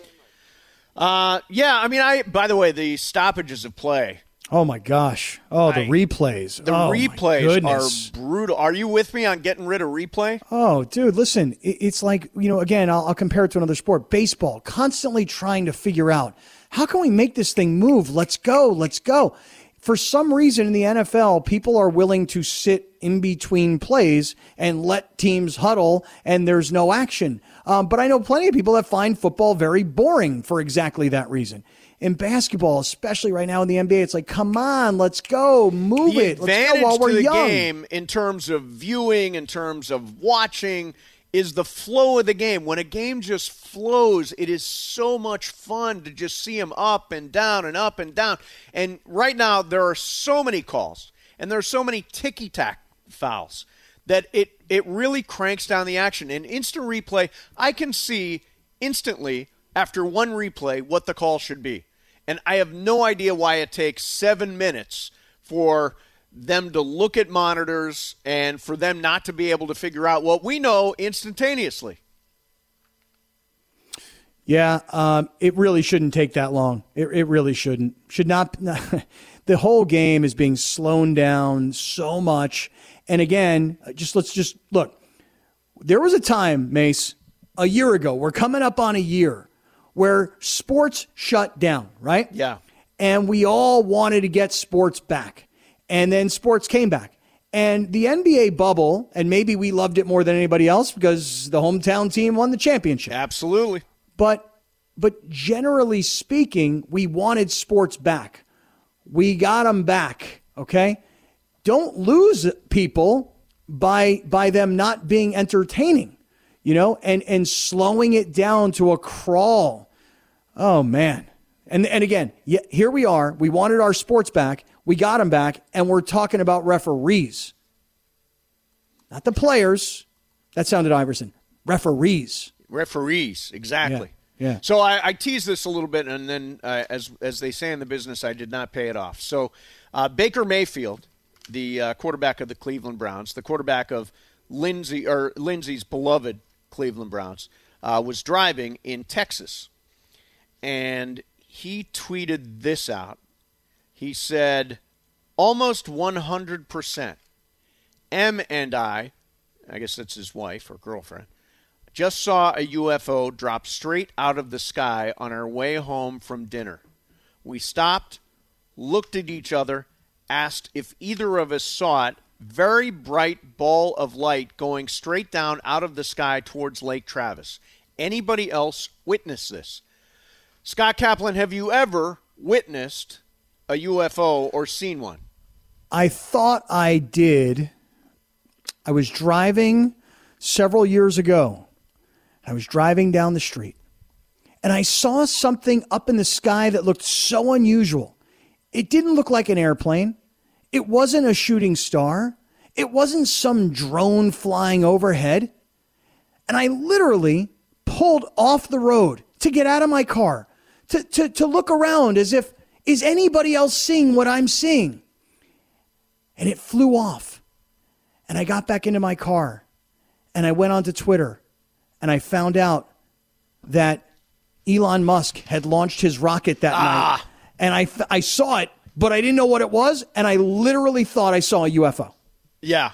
By the way, the stoppages of play. Oh, my gosh. Oh, the replays. The replays are brutal. Are you with me on getting rid of replay? Oh, dude, listen, it's like, again, I'll compare it to another sport. Baseball, constantly trying to figure out, how can we make this thing move? Let's go. For some reason in the NFL, people are willing to sit in between plays and let teams huddle, and there's no action. But I know plenty of people that find football very boring for exactly that reason. In basketball, especially right now in the NBA, it's like, come on, let's go, move it. Let's go while we're young. The game, in terms of viewing, in terms of watching, is the flow of the game. When a game just flows, it is so much fun to just see them up and down and up and down. And right now, there are so many calls, and there are so many ticky-tack fouls that it really cranks down the action. In instant replay, I can see instantly, after one replay, what the call should be. And I have no idea why it takes 7 minutes for them to look at monitors and for them not to be able to figure out what we know instantaneously. Yeah, it really shouldn't take that long. It really shouldn't. Should not. The whole game is being slowed down so much. And again, let's just look. There was a time, Mace, a year ago. We're coming up on a year where sports shut down, right? Yeah. And we all wanted to get sports back. And then sports came back. And the NBA bubble, and maybe we loved it more than anybody else because the hometown team won the championship. Absolutely. But generally speaking, we wanted sports back. We got them back, okay? Don't lose people by them not being entertaining. And slowing it down to a crawl. Oh, man. And again, here we are. We wanted our sports back. We got them back, and we're talking about referees. Not the players. That sounded Iverson. Referees. Referees, exactly. Yeah. So I teased this a little bit, and then, as they say in the business, I did not pay it off. So Baker Mayfield, the quarterback of the Cleveland Browns, the quarterback of Lindsey's beloved Cleveland Browns, was driving in Texas, and he tweeted this out. He said, almost 100%, M and I guess that's his wife or girlfriend, just saw a UFO drop straight out of the sky on our way home from dinner. We stopped, looked at each other, asked if either of us saw it. Very bright ball of light going straight down out of the sky towards Lake Travis. Anybody else witness this? Scott Kaplan, have you ever witnessed a UFO or seen one? I thought I did. I was driving several years ago. I was driving down the street, and I saw something up in the sky that looked so unusual. It didn't look like an airplane. It wasn't a shooting star. It wasn't some drone flying overhead. And I literally pulled off the road to get out of my car, to look around as if, is anybody else seeing what I'm seeing? And it flew off. And I got back into my car, and I went onto Twitter, and I found out that Elon Musk had launched his rocket that night. And I saw it, but I didn't know what it was, and I literally thought I saw a UFO. Yeah.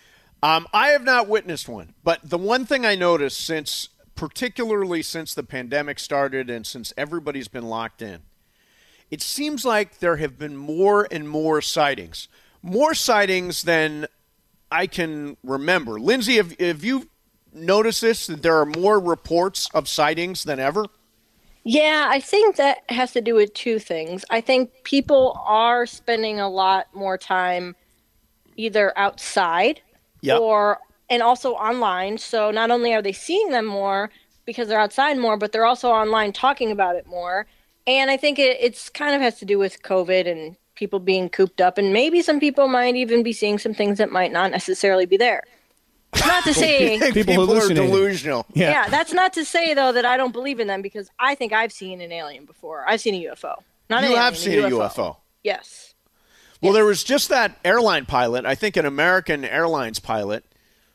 I have not witnessed one, but the one thing I noticed particularly since the pandemic started and since everybody's been locked in, it seems like there have been more and more sightings. More sightings than I can remember. Lindsay, have you noticed this, that there are more reports of sightings than ever? Yeah, I think that has to do with two things. I think people are spending a lot more time either outside and also online. So not only are they seeing them more because they're outside more, but they're also online talking about it more. And I think it's kind of has to do with COVID and people being cooped up. And maybe some people might even be seeing some things that might not necessarily be there. Not to say people are delusional. Yeah, that's not to say, though, that I don't believe in them, because I think I've seen an alien before. I've seen a UFO. Not an alien, have seen a UFO. Yes. Well, there was just that airline pilot, I think an American Airlines pilot,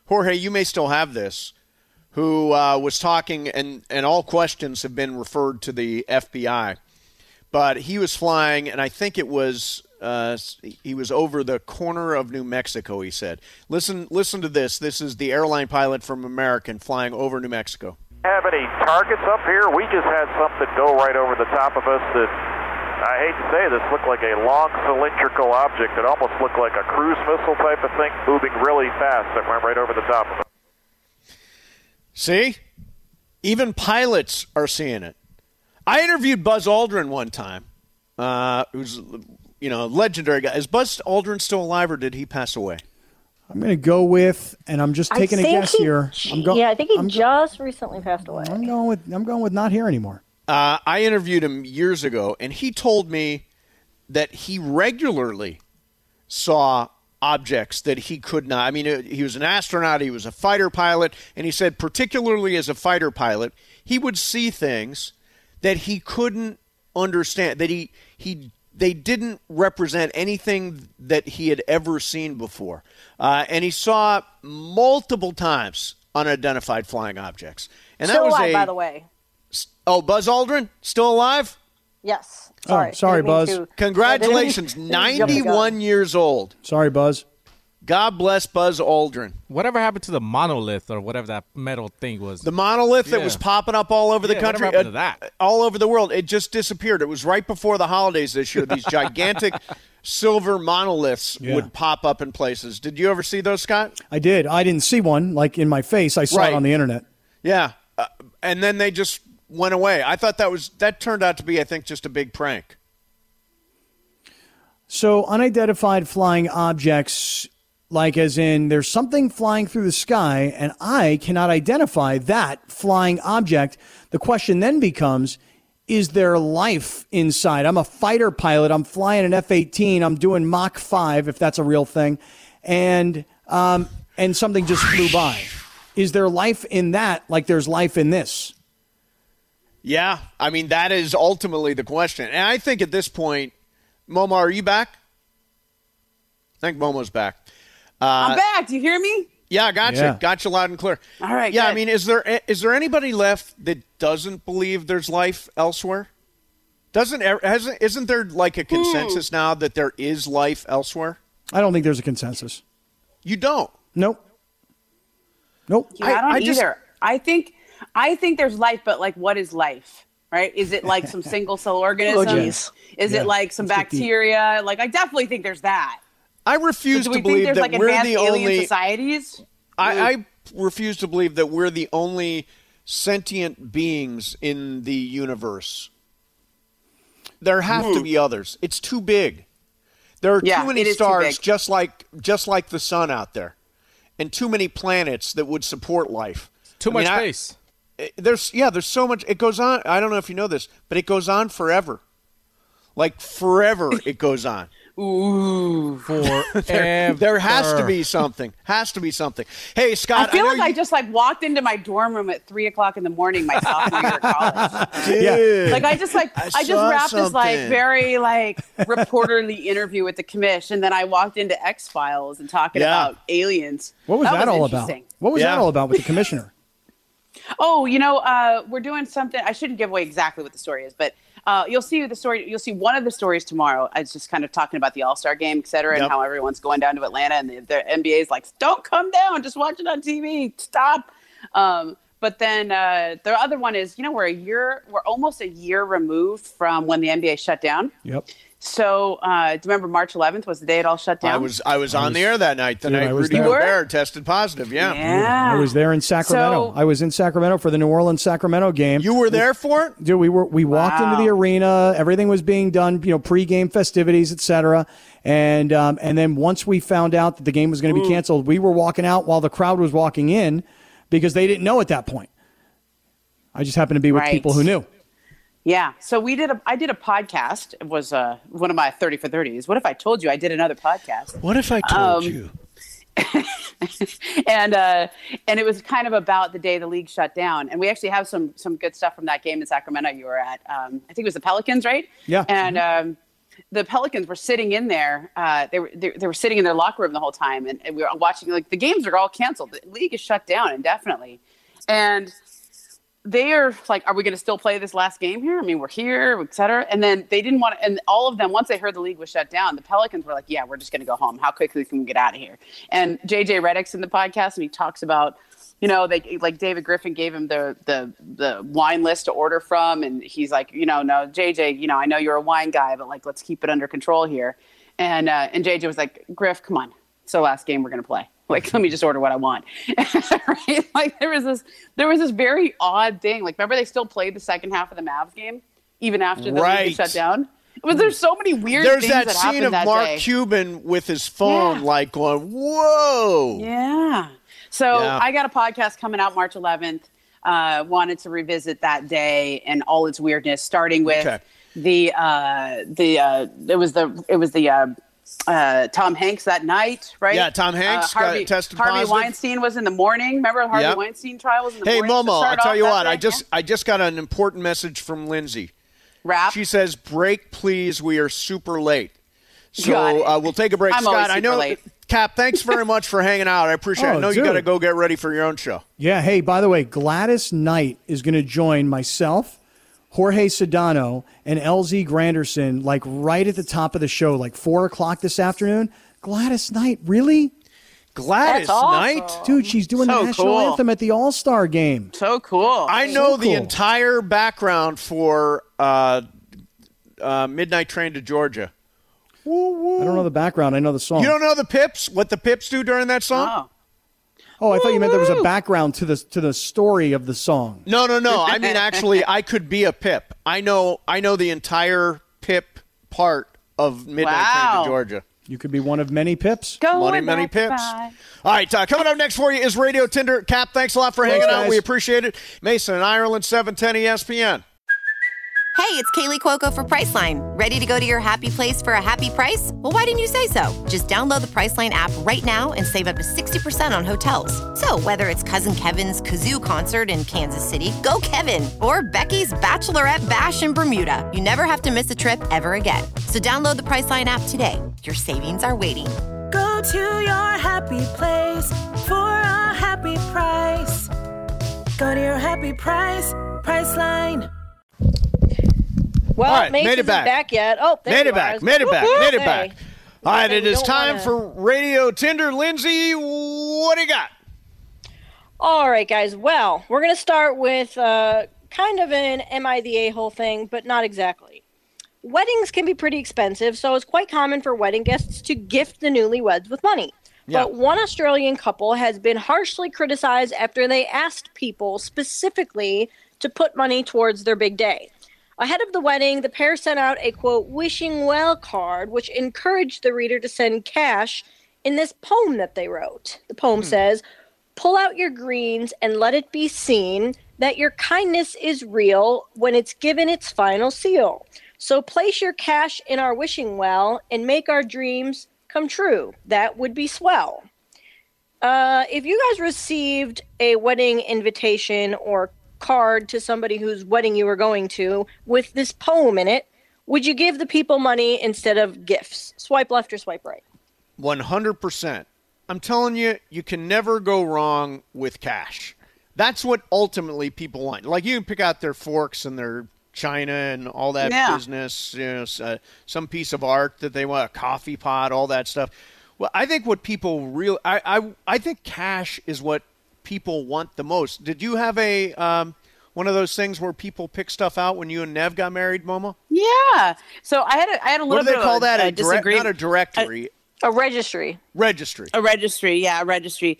Jorge, you may still have this, who was talking, and all questions have been referred to the FBI. But he was flying, and I think it was he was over the corner of New Mexico, he said. Listen to this. This is the airline pilot from American flying over New Mexico. Have any targets up here? We just had something go right over the top of us that, I hate to say this, looked like a long cylindrical object that almost looked like a cruise missile type of thing moving really fast that went right over the top of us. See? Even pilots are seeing it. I interviewed Buzz Aldrin one time, who's a legendary guy. Is Buzz Aldrin still alive, or did he pass away? I'm going to go with, and I'm just taking a guess here. I think he just recently passed away. I'm going with not here anymore. I interviewed him years ago, and he told me that he regularly saw objects that he could not. I mean, he was an astronaut, he was a fighter pilot, and he said particularly as a fighter pilot, he would see things that he couldn't understand, that they didn't represent anything that he had ever seen before. And he saw multiple times unidentified flying objects. And still that was alive, by the way. Oh, Buzz Aldrin? Still alive? Yes. Sorry, Buzz. Congratulations. 91 years old. Sorry, Buzz. God bless Buzz Aldrin. Whatever happened to the monolith or whatever that metal thing was? The monolith that was popping up all over the country, whatever happened to that? All over the world. It just disappeared. It was right before the holidays this year. These gigantic silver monoliths would pop up in places. Did you ever see those, Scott? I did. I didn't see one like in my face. I saw it on the internet. Yeah, and then they just went away. I thought that turned out to be, I think, just a big prank. So unidentified flying objects, like as in there's something flying through the sky and I cannot identify that flying object. The question then becomes, is there life inside? I'm a fighter pilot. I'm flying an F-18. I'm doing Mach 5, if that's a real thing. And something just flew by. Is there life in that like there's life in this? Yeah, I mean, that is ultimately the question. And I think at this point, Momo, are you back? I think Momo's back. I'm back. Do you hear me? Yeah, I got you. Got you loud and clear. All right. Yeah, good. I mean, is there anybody left that doesn't believe there's life elsewhere? Isn't there like a consensus now that there is life elsewhere? I don't think there's a consensus. You don't? Nope. Yeah, I don't either. I think there's life, but like, what is life? Right? Is it like some single cell organisms? Is it like some bacteria? Like, I definitely think there's that. I refuse to believe that like we're advanced the alien only societies. I refuse to believe that we're the only sentient beings in the universe. There have to be others. It's too big. There are too many stars, just like the sun out there, and too many planets that would support life. Too much space. There's so much. It goes on. I don't know if you know this, but it goes on forever. Like forever, it goes on. Ooh, forever. There has to be something. Hey, Scott, I feel like I just walked into my dorm room at 3:00 in the morning my sophomore year of college. Dude, Like I just wrapped this very reporterly interview with the commission. Then I walked into X-Files and talking about aliens. What was that all about? What was that all about with the commissioner? Oh, we're doing something. I shouldn't give away exactly what the story is, but you'll see the story. You'll see one of the stories tomorrow. It's just kind of talking about the All-Star game, et cetera, and how everyone's going down to Atlanta, and the NBA is like, don't come down, just watch it on TV. Stop. But then the other one is, we're almost a year removed from when the NBA shut down. Yep. So, do you remember March 11th was the day it all shut down? I was on the air that night. The night Rudy Gobert tested positive. Yeah. I was there in Sacramento. I was in Sacramento for the New Orleans-Sacramento game. You were there for it? Dude, we walked into the arena. Everything was being done, pre-game festivities, et cetera. And then once we found out that the game was going to be canceled, we were walking out while the crowd was walking in because they didn't know at that point. I just happened to be with people who knew. Yeah. So I did a podcast. It was one of my 30 for 30s. What if I told you I did another podcast? What if I told you? And it was kind of about the day the league shut down. And we actually have some good stuff from that game in Sacramento you were at. I think it was the Pelicans, right? Yeah. And the Pelicans were sitting in there. They were sitting in their locker room the whole time, and we were watching. Like, the games are all canceled. The league is shut down indefinitely, and they are like, "Are we going to still play this last game here? I mean, we're here, et cetera." And then they didn't want to. And all of them, once they heard the league was shut down, the Pelicans were like, "Yeah, we're just going to go home. How quickly can we get out of here?" And JJ Redick's in the podcast, and he talks about, they like David Griffin gave him the wine list to order from, and he's like, no, JJ, I know you're a wine guy, but like, let's keep it under control here. And JJ was like, Griff, come on, it's the last game we're gonna play. Like, let me just order what I want. Right? Like, there was this very odd thing. Like, remember they still played the second half of the Mavs game even after the league was shut down. There's so many weird things that happened that day. There's that scene of Mark Cuban with his phone, like going, "Whoa!" Yeah. So I got a podcast coming out March 11th. Wanted to revisit that day and all its weirdness, starting with it was the Tom Hanks that night, right? Yeah, Tom Hanks got tested positive. Harvey Weinstein was in the morning. Remember Harvey Weinstein trial was in the morning? Hey, Momo, I'll tell you what. I just got an important message from Lindsay. Rap? She says, "Break, please. We are super late." So we'll take a break. I'm Scott, always super late. Cap, thanks very much for hanging out. I appreciate it. I know you got to go get ready for your own show. Yeah, hey, by the way, Gladys Knight is going to join myself, Jorge Sedano, and LZ Granderson, like right at the top of the show, like 4 o'clock this afternoon. Gladys Knight, really? Gladys Knight? Dude, she's doing the national anthem at the All-Star game. So cool. I know the entire background for Midnight Train to Georgia. Woo, woo. I don't know the background. I know the song. You don't know the Pips? What the Pips do during that song? Oh, I thought you meant there was a background to the story of the song. No. I mean, actually, I could be a Pip. I know the entire Pip part of Midnight Train to Georgia. You could be one of many Pips. Many Pips. All right, coming up next for you is Radio Tinder. Cap, thanks a lot for hanging out. We appreciate it. Mason and Ireland, 710 ESPN. Hey, it's Kaylee Cuoco for Priceline. Ready to go to your happy place for a happy price? Well, why didn't you say so? Just download the Priceline app right now and save up to 60% on hotels. So whether it's Cousin Kevin's Kazoo Concert in Kansas City, go Kevin, or Becky's Bachelorette Bash in Bermuda, you never have to miss a trip ever again. So download the Priceline app today. Your savings are waiting. Go to your happy place for a happy price. Go to your happy price, Priceline. Well, all right, Mace made it back. Back yet. Oh, there made you it back. are. Made it back. Made it back. All right, Okay, it is time wanna... for Radio Tinder. Lindsay, what do you got? All right, guys. Well, we're going to start with kind of an Am I the A-hole thing, but not exactly. Weddings can be pretty expensive, so it's quite common for wedding guests to gift the newlyweds with money. Yeah. But one Australian couple has been harshly criticized after they asked people specifically to put money towards their big day. Ahead of the wedding, the pair sent out a, quote, wishing well card, which encouraged the reader to send cash in this poem that they wrote. The poem says, pull out your greens and let it be seen that your kindness is real when it's given its final seal. So place your cash in our wishing well and make our dreams come true. That would be swell. If you guys received a wedding invitation or card to somebody whose wedding you were going to with this poem in it, would you give the people money instead of gifts? Swipe left or swipe right? 100%. I'm telling you, you can never go wrong with cash. That's what ultimately people want. Like, you can pick out their forks and their china and all that business, some piece of art that they want, a coffee pot, all that stuff. Well, I think what people really, I think cash is what people want the most. Did you have a one of those things where people pick stuff out when you and Nev got married, Momo? Yeah. So I had a little bit of what do they call that? a disagreement. Not a directory. A registry. A registry, yeah, a registry.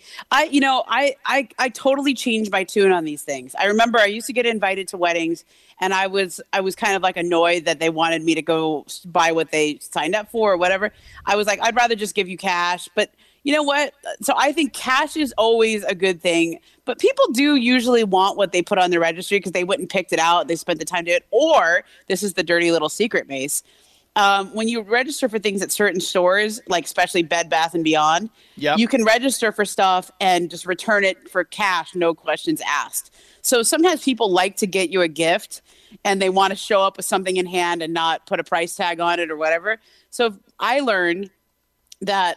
I totally changed my tune on these things. I remember I used to get invited to weddings, and I was kind of like annoyed that they wanted me to go buy what they signed up for or whatever. I was like, I'd rather just give you cash. But you know what? So I think cash is always a good thing. But people do usually want what they put on the registry because they went and picked it out. They spent the time to do it. Or, this is the dirty little secret, Mace. When you register for things at certain stores, like especially Bed Bath & Beyond, you can register for stuff and just return it for cash, no questions asked. So sometimes people like to get you a gift and they want to show up with something in hand and not put a price tag on it or whatever. So I learned that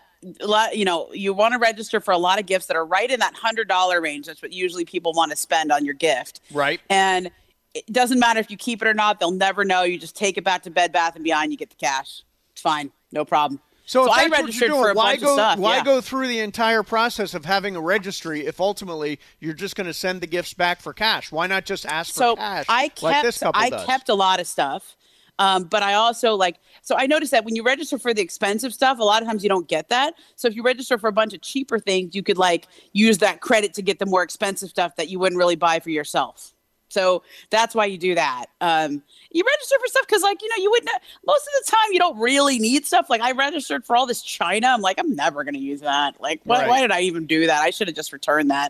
you want to register for a lot of gifts that are right in that $100 range. That's what usually people want to spend on your gift. Right. And it doesn't matter if you keep it or not. They'll never know. You just take it back to Bed Bath & Beyond. You get the cash. It's fine. No problem. So I registered for a bunch of stuff. Why go through the entire process of having a registry if ultimately you're just going to send the gifts back for cash? Why not just ask for cash like this couple does? I kept a lot of stuff. But I also so I noticed that when you register for the expensive stuff, a lot of times you don't get that. So if you register for a bunch of cheaper things, you could use that credit to get the more expensive stuff that you wouldn't really buy for yourself. So that's why you do that. You register for stuff because you wouldn't, most of the time you don't really need stuff. Like I registered for all this China. I'm like, I'm never going to use that. Why did I even do that? I should have just returned that,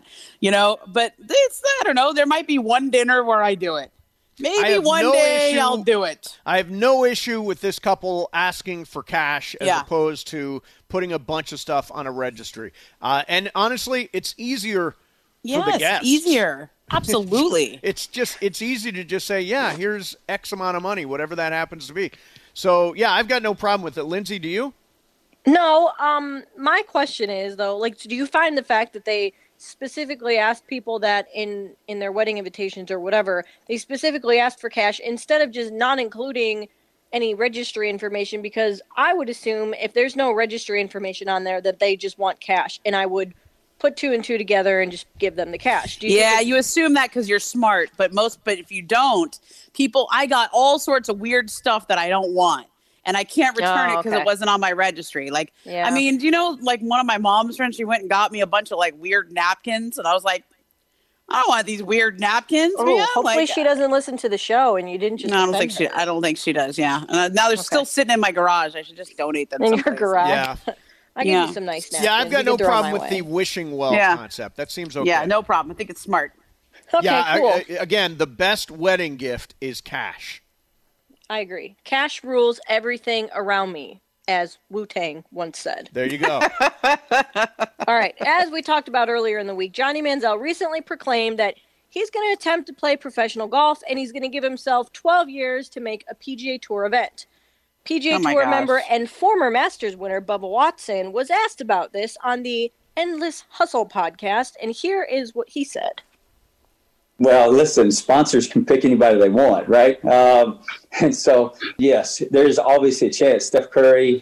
but I don't know. There might be one dinner where I do it. Maybe one day I'll do it. I have no issue with this couple asking for cash as opposed to putting a bunch of stuff on a registry. And honestly, it's easier for the guests. Easier. Absolutely. It's easy to just say, here's X amount of money, whatever that happens to be. So, I've got no problem with it. Lindsay, do you? No. My question is, though, do you find the fact that they specifically ask people that in their wedding invitations or whatever, they specifically ask for cash instead of just not including any registry information? Because I would assume if there's no registry information on there that they just want cash, and I would put 2 and 2 together and just give them the cash. You assume that because you're smart, but if you don't, I got all sorts of weird stuff that I don't want. And I can't return it because it wasn't on my registry. I mean, one of my mom's friends, she went and got me a bunch of weird napkins. And I was like, I don't want these weird napkins. Oh, hopefully she doesn't listen to the show and you didn't just. No, I don't think she does. Yeah. And now they're still sitting in my garage. I should just donate them. In your garage. Yeah. I give you some nice napkins. Yeah, I've got no problem with the wishing well concept. That seems okay. Yeah, no problem. I think it's smart. Okay, cool. Again, the best wedding gift is cash. I agree. Cash rules everything around me, as Wu-Tang once said. There you go. All right. As we talked about earlier in the week, Johnny Manziel recently proclaimed that he's going to attempt to play professional golf, and he's going to give himself 12 years to make a PGA Tour event. PGA Tour member and former Masters winner Bubba Watson was asked about this on the Endless Hustle podcast, and here is what he said. Well, listen, sponsors can pick anybody they want, right? And so, yes, there's obviously a chance. Steph Curry,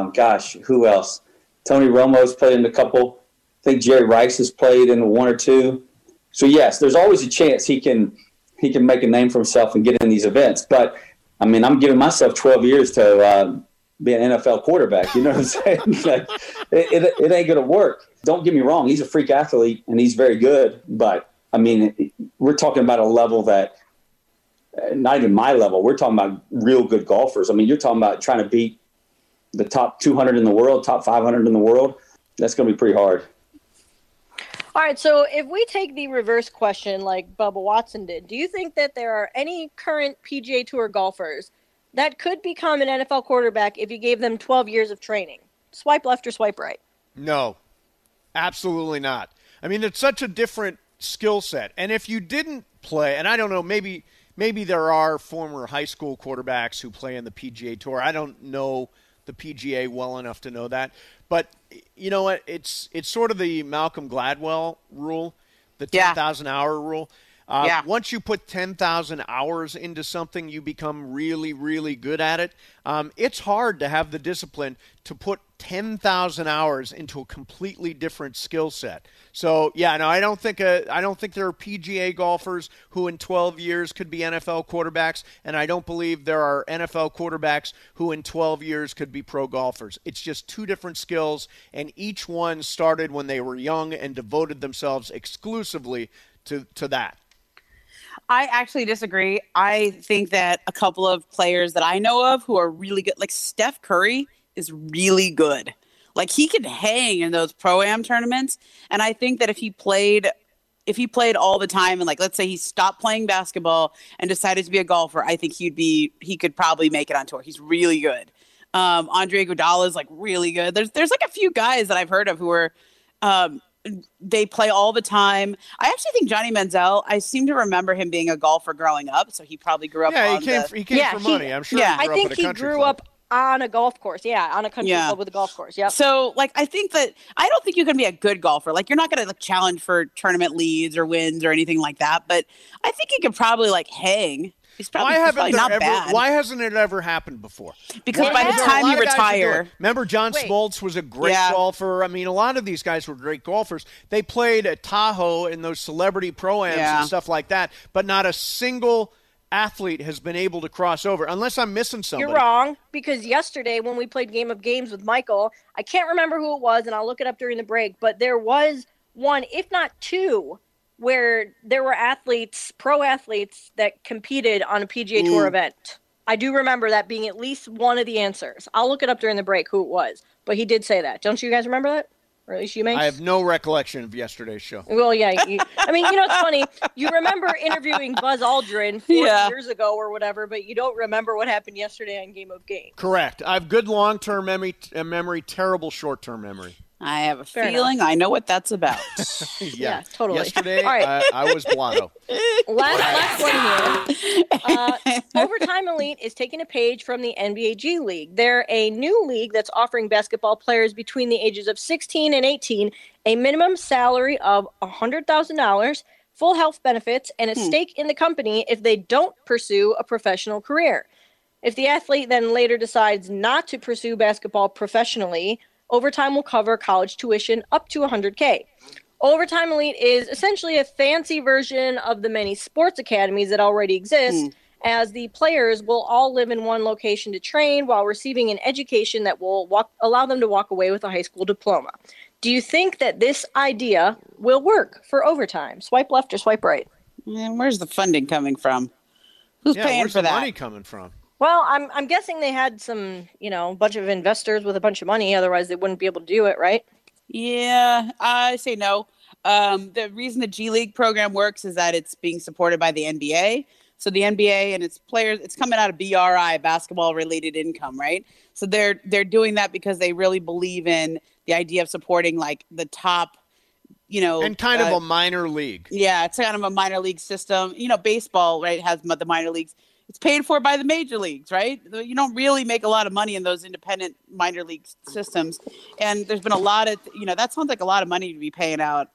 who else? Tony Romo's played in a couple. I think Jerry Rice has played in 1 or 2. So, yes, there's always a chance he can make a name for himself and get in these events. But I mean, I'm giving myself 12 years to be an NFL quarterback. You know what I'm saying? It ain't going to work. Don't get me wrong. He's a freak athlete, and he's very good. But, I mean, we're talking about a level that not even my level. We're talking about real good golfers. I mean, you're talking about trying to beat the top 200 in the world, top 500 in the world. That's going to be pretty hard. All right, so if we take the reverse question like Bubba Watson did, do you think that there are any current PGA Tour golfers that could become an NFL quarterback if you gave them 12 years of training? Swipe left or swipe right? No, absolutely not. I mean, it's such a different skill set. And if you didn't play, and I don't know, maybe there are former high school quarterbacks who play in the PGA Tour. I don't know the PGA well enough to know that. But you know what? It's sort of the Malcolm Gladwell rule, the 10,000-hour rule. Once you put 10,000 hours into something, you become really, really good at it. It's hard to have the discipline to put 10,000 hours into a completely different skill set. So, I don't think there are PGA golfers who in 12 years could be NFL quarterbacks, and I don't believe there are NFL quarterbacks who in 12 years could be pro golfers. It's just two different skills, and each one started when they were young and devoted themselves exclusively to that. I actually disagree. I think that a couple of players that I know of who are really good, like Steph Curry is really good. Like he could hang in those Pro-Am tournaments. And I think that if he played all the time and let's say he stopped playing basketball and decided to be a golfer, I think he could probably make it on tour. He's really good. Andre Iguodala is really good. There's a few guys that I've heard of who are they play all the time. I actually think Johnny Manziel, I seem to remember him being a golfer growing up, so he probably grew up on he came for money. I'm sure I think he grew up on a golf course. Yeah, on a country club with a golf course. Yeah. So, I think that I don't think you can be a good golfer. You're not going to challenge for tournament leads or wins or anything like that. But I think he could probably hang. He's probably not bad. Why hasn't it ever happened before? Because by the time you retire, remember John Smoltz was a great golfer. I mean, a lot of these guys were great golfers. They played at Tahoe in those celebrity pro-ams and stuff like that, but not a single athlete has been able to cross over, unless I'm missing somebody. You're wrong, because yesterday when we played Game of Games with Michael, I can't remember who it was, and I'll look it up during the break, but there was one, if not two, where there were pro athletes that competed on a PGA Tour event. I do remember that being at least one of the answers. I'll look it up during the break who it was, but he did say that. Don't you guys remember that? Or at least you may? I have no recollection of yesterday's show. Well, yeah. It's funny. You remember interviewing Buzz Aldrin 40 years ago or whatever, but you don't remember what happened yesterday on Game of Games. Correct. I have good long-term memory, terrible short-term memory. I have a feeling I know what that's about. Yeah, totally. Yesterday, right. I was blotto. Last one here. Overtime Elite is taking a page from the NBA G League. They're a new league that's offering basketball players between the ages of 16 and 18 a minimum salary of $100,000, full health benefits, and a stake in the company if they don't pursue a professional career. If the athlete then later decides not to pursue basketball professionally, Overtime will cover college tuition up to $100K. Overtime Elite is essentially a fancy version of the many sports academies that already exist, as the players will all live in one location to train while receiving an education that will allow them to walk away with a high school diploma. Do you think that this idea will work for Overtime? Swipe left or swipe right? And where's the funding coming from? Who's paying for that? Where's the money coming from? Well, I'm guessing they had some, bunch of investors with a bunch of money. Otherwise, they wouldn't be able to do it, right? Yeah, I say no. The reason the G League program works is that it's being supported by the NBA. So the NBA and its players, it's coming out of BRI, basketball-related income, right? So they're doing that because they really believe in the idea of supporting the top, and kind of a minor league. Yeah, it's kind of a minor league system. Baseball, right, has the minor leagues. It's paid for by the major leagues, right? You don't really make a lot of money in those independent minor league systems. And there's been a lot of, that sounds like a lot of money to be paying out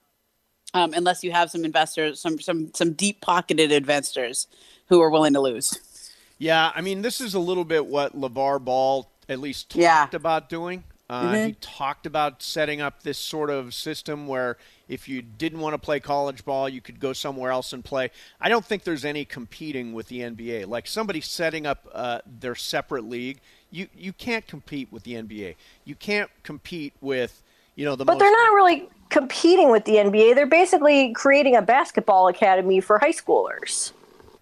unless you have some investors, some deep-pocketed investors who are willing to lose. Yeah, this is a little bit what LeVar Ball at least talked about doing. He talked about setting up this sort of system where if you didn't want to play college ball, you could go somewhere else and play. I don't think there's any competing with the NBA. Like somebody setting up their separate league, you can't compete with the NBA. You can't compete with, But they're not really competing with the NBA. They're basically creating a basketball academy for high schoolers.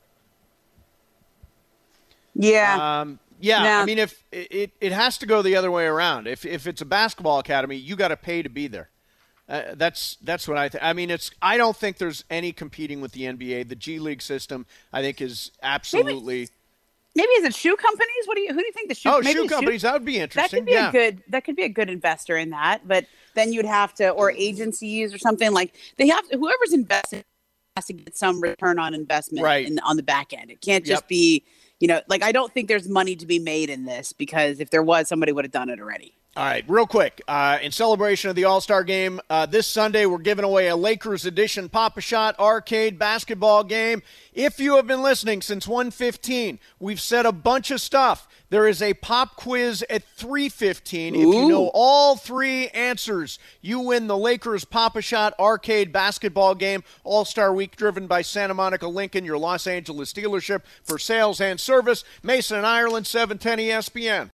Yeah. Yeah, if it has to go the other way around. If it's a basketball academy, you got to pay to be there. That's what I think. I don't think there's any competing with the NBA. The G League system, I think, is absolutely. Maybe is it shoe companies? Who do you think the shoe? Oh, shoe companies. That would be interesting. That could be a good investor in that. But then you'd have to, or agencies or something they have to. Whoever's investing has to get some return on investment on the back end. It can't just be. I don't think there's money to be made in this because if there was, somebody would have done it already. All right, real quick, in celebration of the All-Star Game, this Sunday we're giving away a Lakers edition Pop-A-Shot arcade basketball game. If you have been listening since 1:15, we've said a bunch of stuff. There is a pop quiz at 3:15. If you know all three answers, you win the Lakers Pop-A-Shot arcade basketball game. All-Star Week driven by Santa Monica Lincoln, your Los Angeles dealership for sales and service. Mason and Ireland, 710 ESPN.